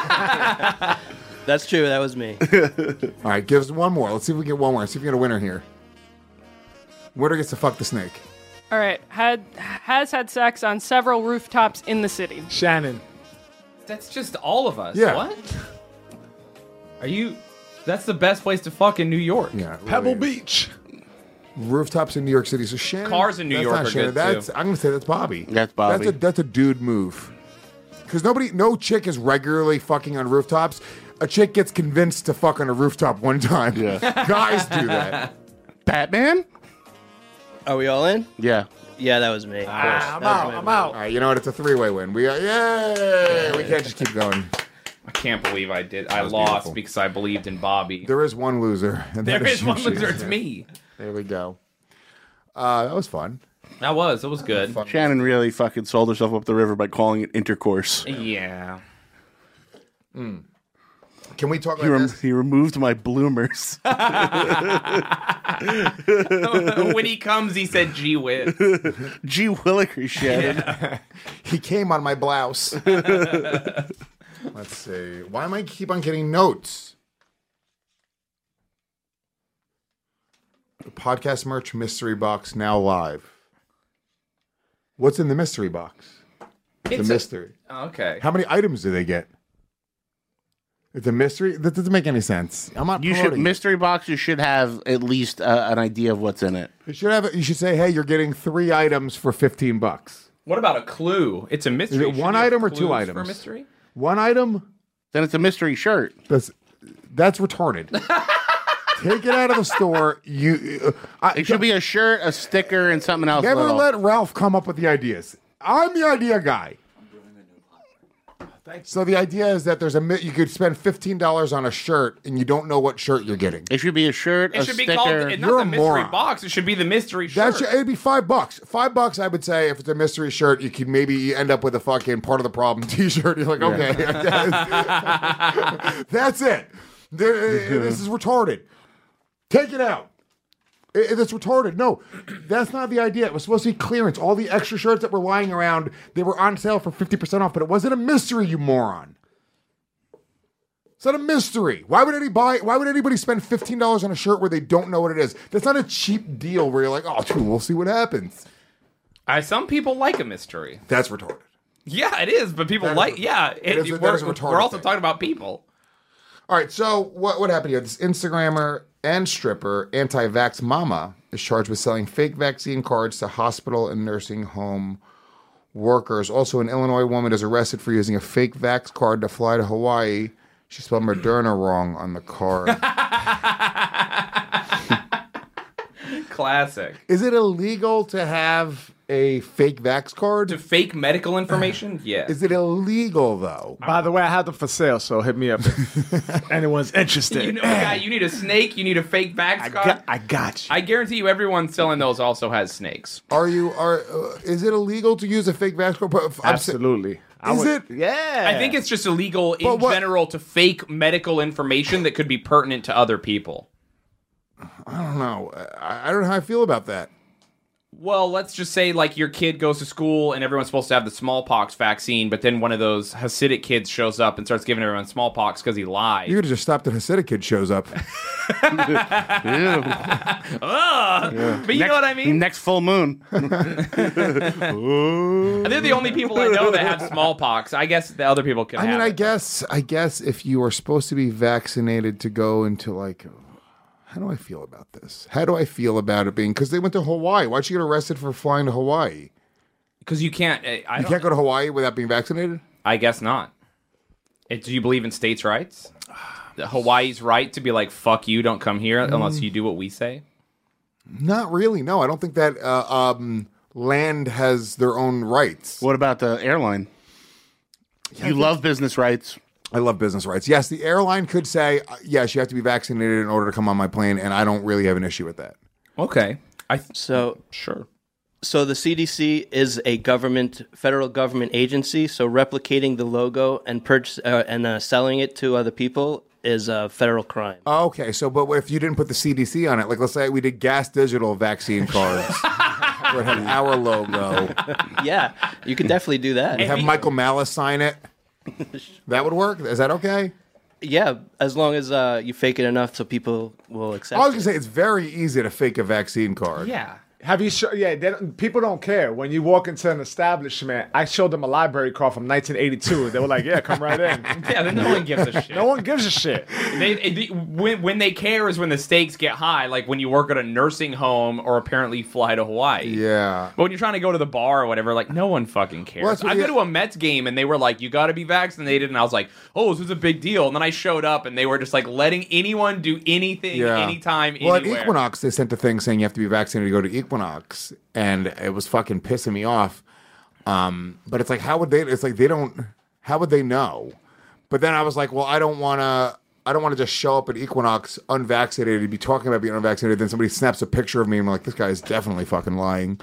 That's true. That was me. All right, give us one more. Let's see if we get one more. See if we get a winner here. Winner gets to fuck the snake. All right, had has had sex on several rooftops in the city. Shannon. That's just all of us. Yeah. What? Are you? That's the best place to fuck in New York. Yeah, it really Pebble is. Beach. Rooftops in New York City. So Shannon, Cars in New that's York not are Shannon. good, That's too. I'm gonna say that's Bobby. That's Bobby. That's a that's a dude move. Because nobody, no chick is regularly fucking on rooftops. A chick gets convinced to fuck on a rooftop one time. Yeah. Guys do that. Batman? Are we all in? Yeah. Yeah, that was me. Of course. I'm That was out. my I'm move. out. All right, you know what? It's a three-way win. We are, yay! We can't just keep going. I can't believe I did. I was lost beautiful. because I believed in Bobby. There is one loser. And that There is one you. loser. It's me. There we go. Uh, that was fun. That was. It was good. Shannon really fucking sold herself up the river by calling it intercourse. Yeah. Can we talk He, about rem- this? he removed my bloomers. When he comes, he said, "Gee whiz." Gee willikers, Shannon. He came on my blouse. Let's see. Why am I keep on getting notes? The podcast merch mystery box now live. What's in the mystery box? It's It's a a- mystery. Okay. How many items do they get? It's a mystery? That doesn't make any sense. I'm not You should promoting it. mystery boxes should have at least uh, an idea of what's in it. You should have. You should say, "Hey, you're getting three items for fifteen bucks." What about a clue? It's a mystery. Is it Should one you have item or two clues items? For a mystery? One item. Then it's a mystery shirt. That's that's retarded. Take it out of the store. You. Uh, I, It should be a shirt, a sticker, and something else. Never little. let Ralph come up with the ideas. I'm the idea guy. So the idea is that there's a mi- you could spend fifteen dollars on a shirt and you don't know what shirt you're getting. It should be a shirt, It a should be sticker. called it- not You're the a mystery moron. box. It should be the mystery That shirt. should, it'd be five bucks. Five bucks, I would say, if it's a mystery shirt, you could maybe end up with a fucking part of the problem T-shirt. You're like, okay, that's it. There- This is retarded. Take it out. It- It's retarded. No, that's not the idea. It was supposed to be clearance. All the extra shirts that were lying around, they were on sale for fifty percent off, but it wasn't a mystery, you moron. It's not a mystery. Why would anybody buy? Why would anybody spend fifteen dollars on a shirt where they don't know what it is? That's not a cheap deal where you're like, oh, dude, we'll see what happens. Uh, some people like a mystery. That's retarded. Yeah, it is. But people That is like. a- Yeah, it is a- we're, that is a retarded we're also thing. talking about people. All right, so what what happened here? This Instagrammer and stripper, anti-vax mama, is charged with selling fake vaccine cards to hospital and nursing home workers. Also, an Illinois woman is arrested for using a fake vax card to fly to Hawaii. She spelled Moderna wrong on the card. Classic. Is it illegal to have a fake vax card? To fake medical information? Yeah. Is it illegal though? By the way, I have them for sale, so hit me up if anyone's interested. You know, guy, you need a snake. You need a fake vax I card. got, I got you. I guarantee you, everyone selling those also has snakes. Are you are? Uh, is it illegal to use a fake vax card? I'm sa- Absolutely. I Is would- it? Yeah. I think it's just illegal in But what- general to fake medical information that could be pertinent to other people. I don't know. I, I don't know how I feel about that. Well, let's just say like your kid goes to school and everyone's supposed to have the smallpox vaccine, but then one of those Hasidic kids shows up and starts giving everyone smallpox because he lied. You could have just stopped at Hasidic kid shows up. Ugh. But you know what I mean? Next full moon. They're the only people I know that have smallpox. I guess the other people can I have mean, I it. guess, I guess if you are supposed to be vaccinated to go into like, how do I feel about this? How do I feel about it being? Because they went to Hawaii. Why'd you get arrested for flying to Hawaii? Because you can't. I, I You don't. can't go to Hawaii without being vaccinated. I guess not. It, do you believe in states' rights? Hawaii's right to be like, fuck you, don't come here unless you do what we say? Not really. No, I don't think that uh, um, land has their own rights. What about the airline? You love business rights. I love business rights. Yes, the airline could say, uh, yes, you have to be vaccinated in order to come on my plane, and I don't really have an issue with that. Okay. I th- So Sure. So the C D C is a government, federal government agency. So replicating the logo and purchase uh, and uh, selling it to other people is a federal crime. Okay, so but if you didn't put the C D C on it, like let's say we did Gas Digital vaccine cards, where it had our logo, Yeah, you can definitely do that. have Michael Malice sign it, that would work. Is that okay? Yeah, as long as uh, you fake it enough so people will accept I was it. gonna say it's very easy to fake a vaccine card. Yeah. Have you show? Yeah, they don't, people don't care when you walk into an establishment. I showed them a library card from nineteen eighty-two. They were like, "Yeah, come right in." Yeah, then no one gives a shit. No one gives a shit. They, they when when they care is when the stakes get high, like when you work at a nursing home or apparently fly to Hawaii. Yeah. But when you're trying to go to the bar or whatever, like no one fucking cares. Well, that's what I you- go to a Mets game and they were like, "You got to be vaccinated," and I was like, "Oh, this is a big deal." And then I showed up and they were just like letting anyone do anything, Yeah. anytime, Well, anywhere. at Equinox, they sent a thing saying you have to be vaccinated to go to Equinox, and it was fucking pissing me off. Um, but it's like, how would they? It's like they don't. How would they know? But then I was like, well, I don't want to. I don't want to just show up at Equinox unvaccinated and be talking about being unvaccinated. Then somebody snaps a picture of me and I'm like, this guy is definitely fucking lying.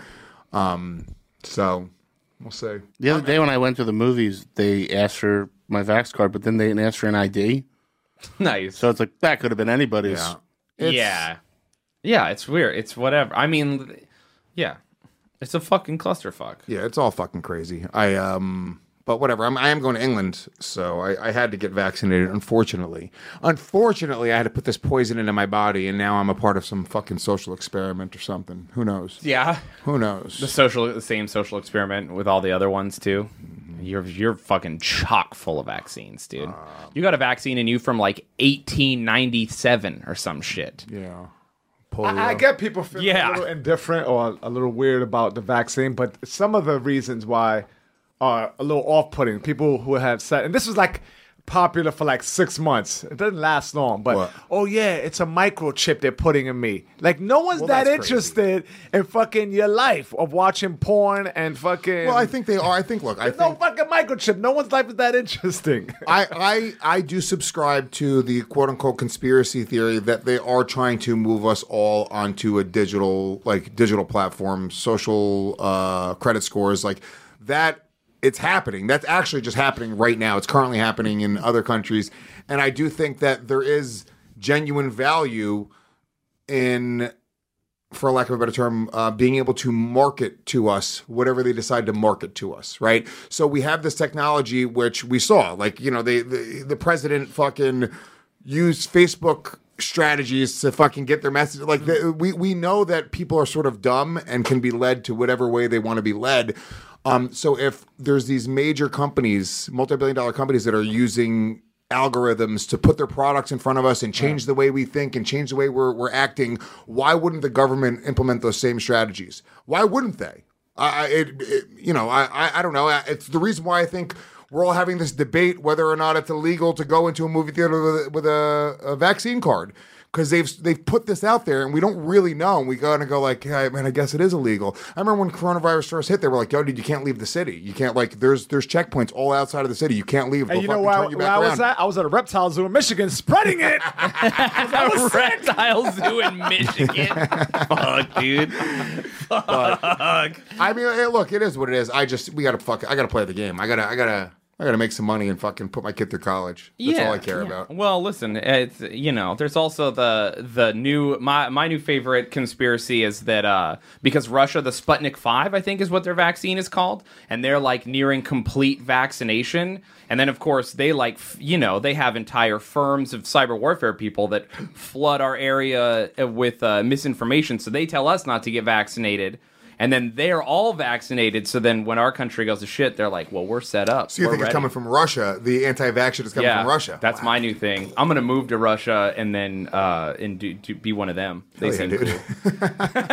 Um, so we'll see. The other day when I went to the movies, they asked for my Vax card, but then they didn't ask for an I D. Nice. So it's like, that could have been anybody's. Yeah. It's- yeah, yeah, it's weird. It's whatever. I mean, yeah, it's a fucking clusterfuck. Yeah, it's all fucking crazy. I um, but whatever. I'm I am going to England, so I, I had to get vaccinated. Unfortunately, unfortunately, I had to put this poison into my body, and now I'm a part of some fucking social experiment or something. Who knows? Yeah, Who knows? the social, the same social experiment with all the other ones too. You're you're fucking chock full of vaccines, dude. Um, you got a vaccine in you from like eighteen ninety-seven or some shit. Yeah. I, I get people feeling Yeah. a little indifferent or a little weird about the vaccine, but some of the reasons why are a little off-putting. People who have said, and this was like popular for like six months. It doesn't last long, but What? oh yeah, it's a microchip they're putting in me. Like no one's Well, that that's crazy. interested in fucking your life of watching porn and fucking. Well, I think they are. I think. Look, I There's no think. fucking microchip. No one's life is that interesting. I, I I do subscribe to the quote unquote conspiracy theory that they are trying to move us all onto a digital like digital platform, social uh, credit scores like that. It's happening. That's actually just happening right now. It's currently happening in other countries, and I do think that there is genuine value in, for lack of a better term, uh, being able to market to us whatever they decide to market to us, right? So we have this technology which we saw, like, you know, they, the the president fucking used Facebook strategies to fucking get their message. Like, the, we we know that people are sort of dumb and can be led to whatever way they want to be led. Um, so if there's these major companies, multi-billion dollar companies that are using algorithms to put their products in front of us and change the way we think and change the way we're, we're acting, why wouldn't the government implement those same strategies? Why wouldn't they? I, it, it, you know, I, I, I don't know. It's the reason why I think we're all having this debate whether or not it's illegal to go into a movie theater with, a- with a, a vaccine card. Because they've they've put this out there and we don't really know. And we gotta go like, hey, man, I guess it is illegal. I remember when coronavirus first hit, they were like, yo, dude, you can't leave the city. You can't like there's there's checkpoints all outside of the city. You can't leave. And They'll you know fucking where, turn I- you where back I was around. at? I was at a reptile zoo in Michigan spreading it. I was sick. Reptile zoo in Michigan. Fuck, dude. Fuck. I mean, hey, look, it is what it is. I just we gotta fuck. I gotta play the game. I gotta I gotta I gotta make some money and fucking put my kid through college. That's all I care yeah. about. Well, listen, it's you know, there's also the the new my my new favorite conspiracy is that uh because Russia, the Sputnik five, I think is what their vaccine is called, and they're like nearing complete vaccination. And then of course they like f- you know, they have entire firms of cyber warfare people that flood our area with uh, misinformation, so they tell us not to get vaccinated. And then they're all vaccinated. So then when our country goes to shit, they're like, well, we're set up. So you We're think it's ready. coming from Russia? The anti-vax shit is coming yeah, from Russia. That's my new thing. I'm gonna move to Russia and then uh, and do, to be one of them. They Hell yeah, seem dude. cool.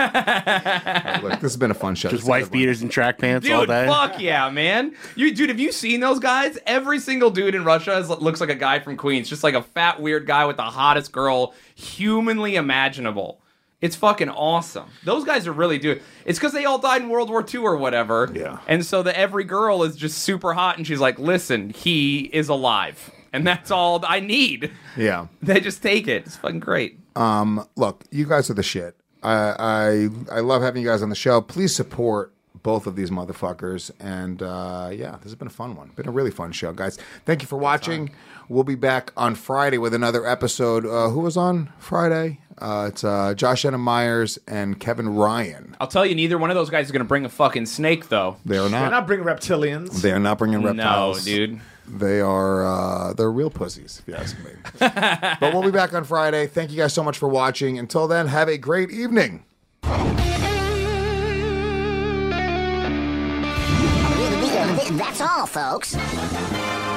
Look, this has been a fun show. Just This is a wife good one. beaters and track pants all Dude, day. fuck yeah, man! You, dude, have you seen those guys? Every single dude in Russia is, looks like a guy from Queens, just like a fat, weird guy with the hottest girl humanly imaginable. It's fucking awesome. Those guys are really doing. It's because they all died in World War Two or whatever. Yeah. And so the every girl is just super hot, and she's like, "Listen, he is alive," and that's all I need. Yeah. They just take it. It's fucking great. Um, look, you guys are the shit. I I I love having you guys on the show. Please support both of these motherfuckers. And uh, yeah, this has been a fun one. Been a really fun show, guys. Thank you for watching. We'll be back on Friday with another episode. Uh, who was on Friday? Uh, it's uh, Josh Adam Myers and Kevin Ryan. I'll tell you, neither one of those guys is going to bring a fucking snake, though. They are They're not. not bringing reptilians. They are not bringing reptiles. No, dude. They are uh, they're real pussies, if you ask me. But we'll be back on Friday. Thank you guys so much for watching. Until then, have a great evening. That's all, folks.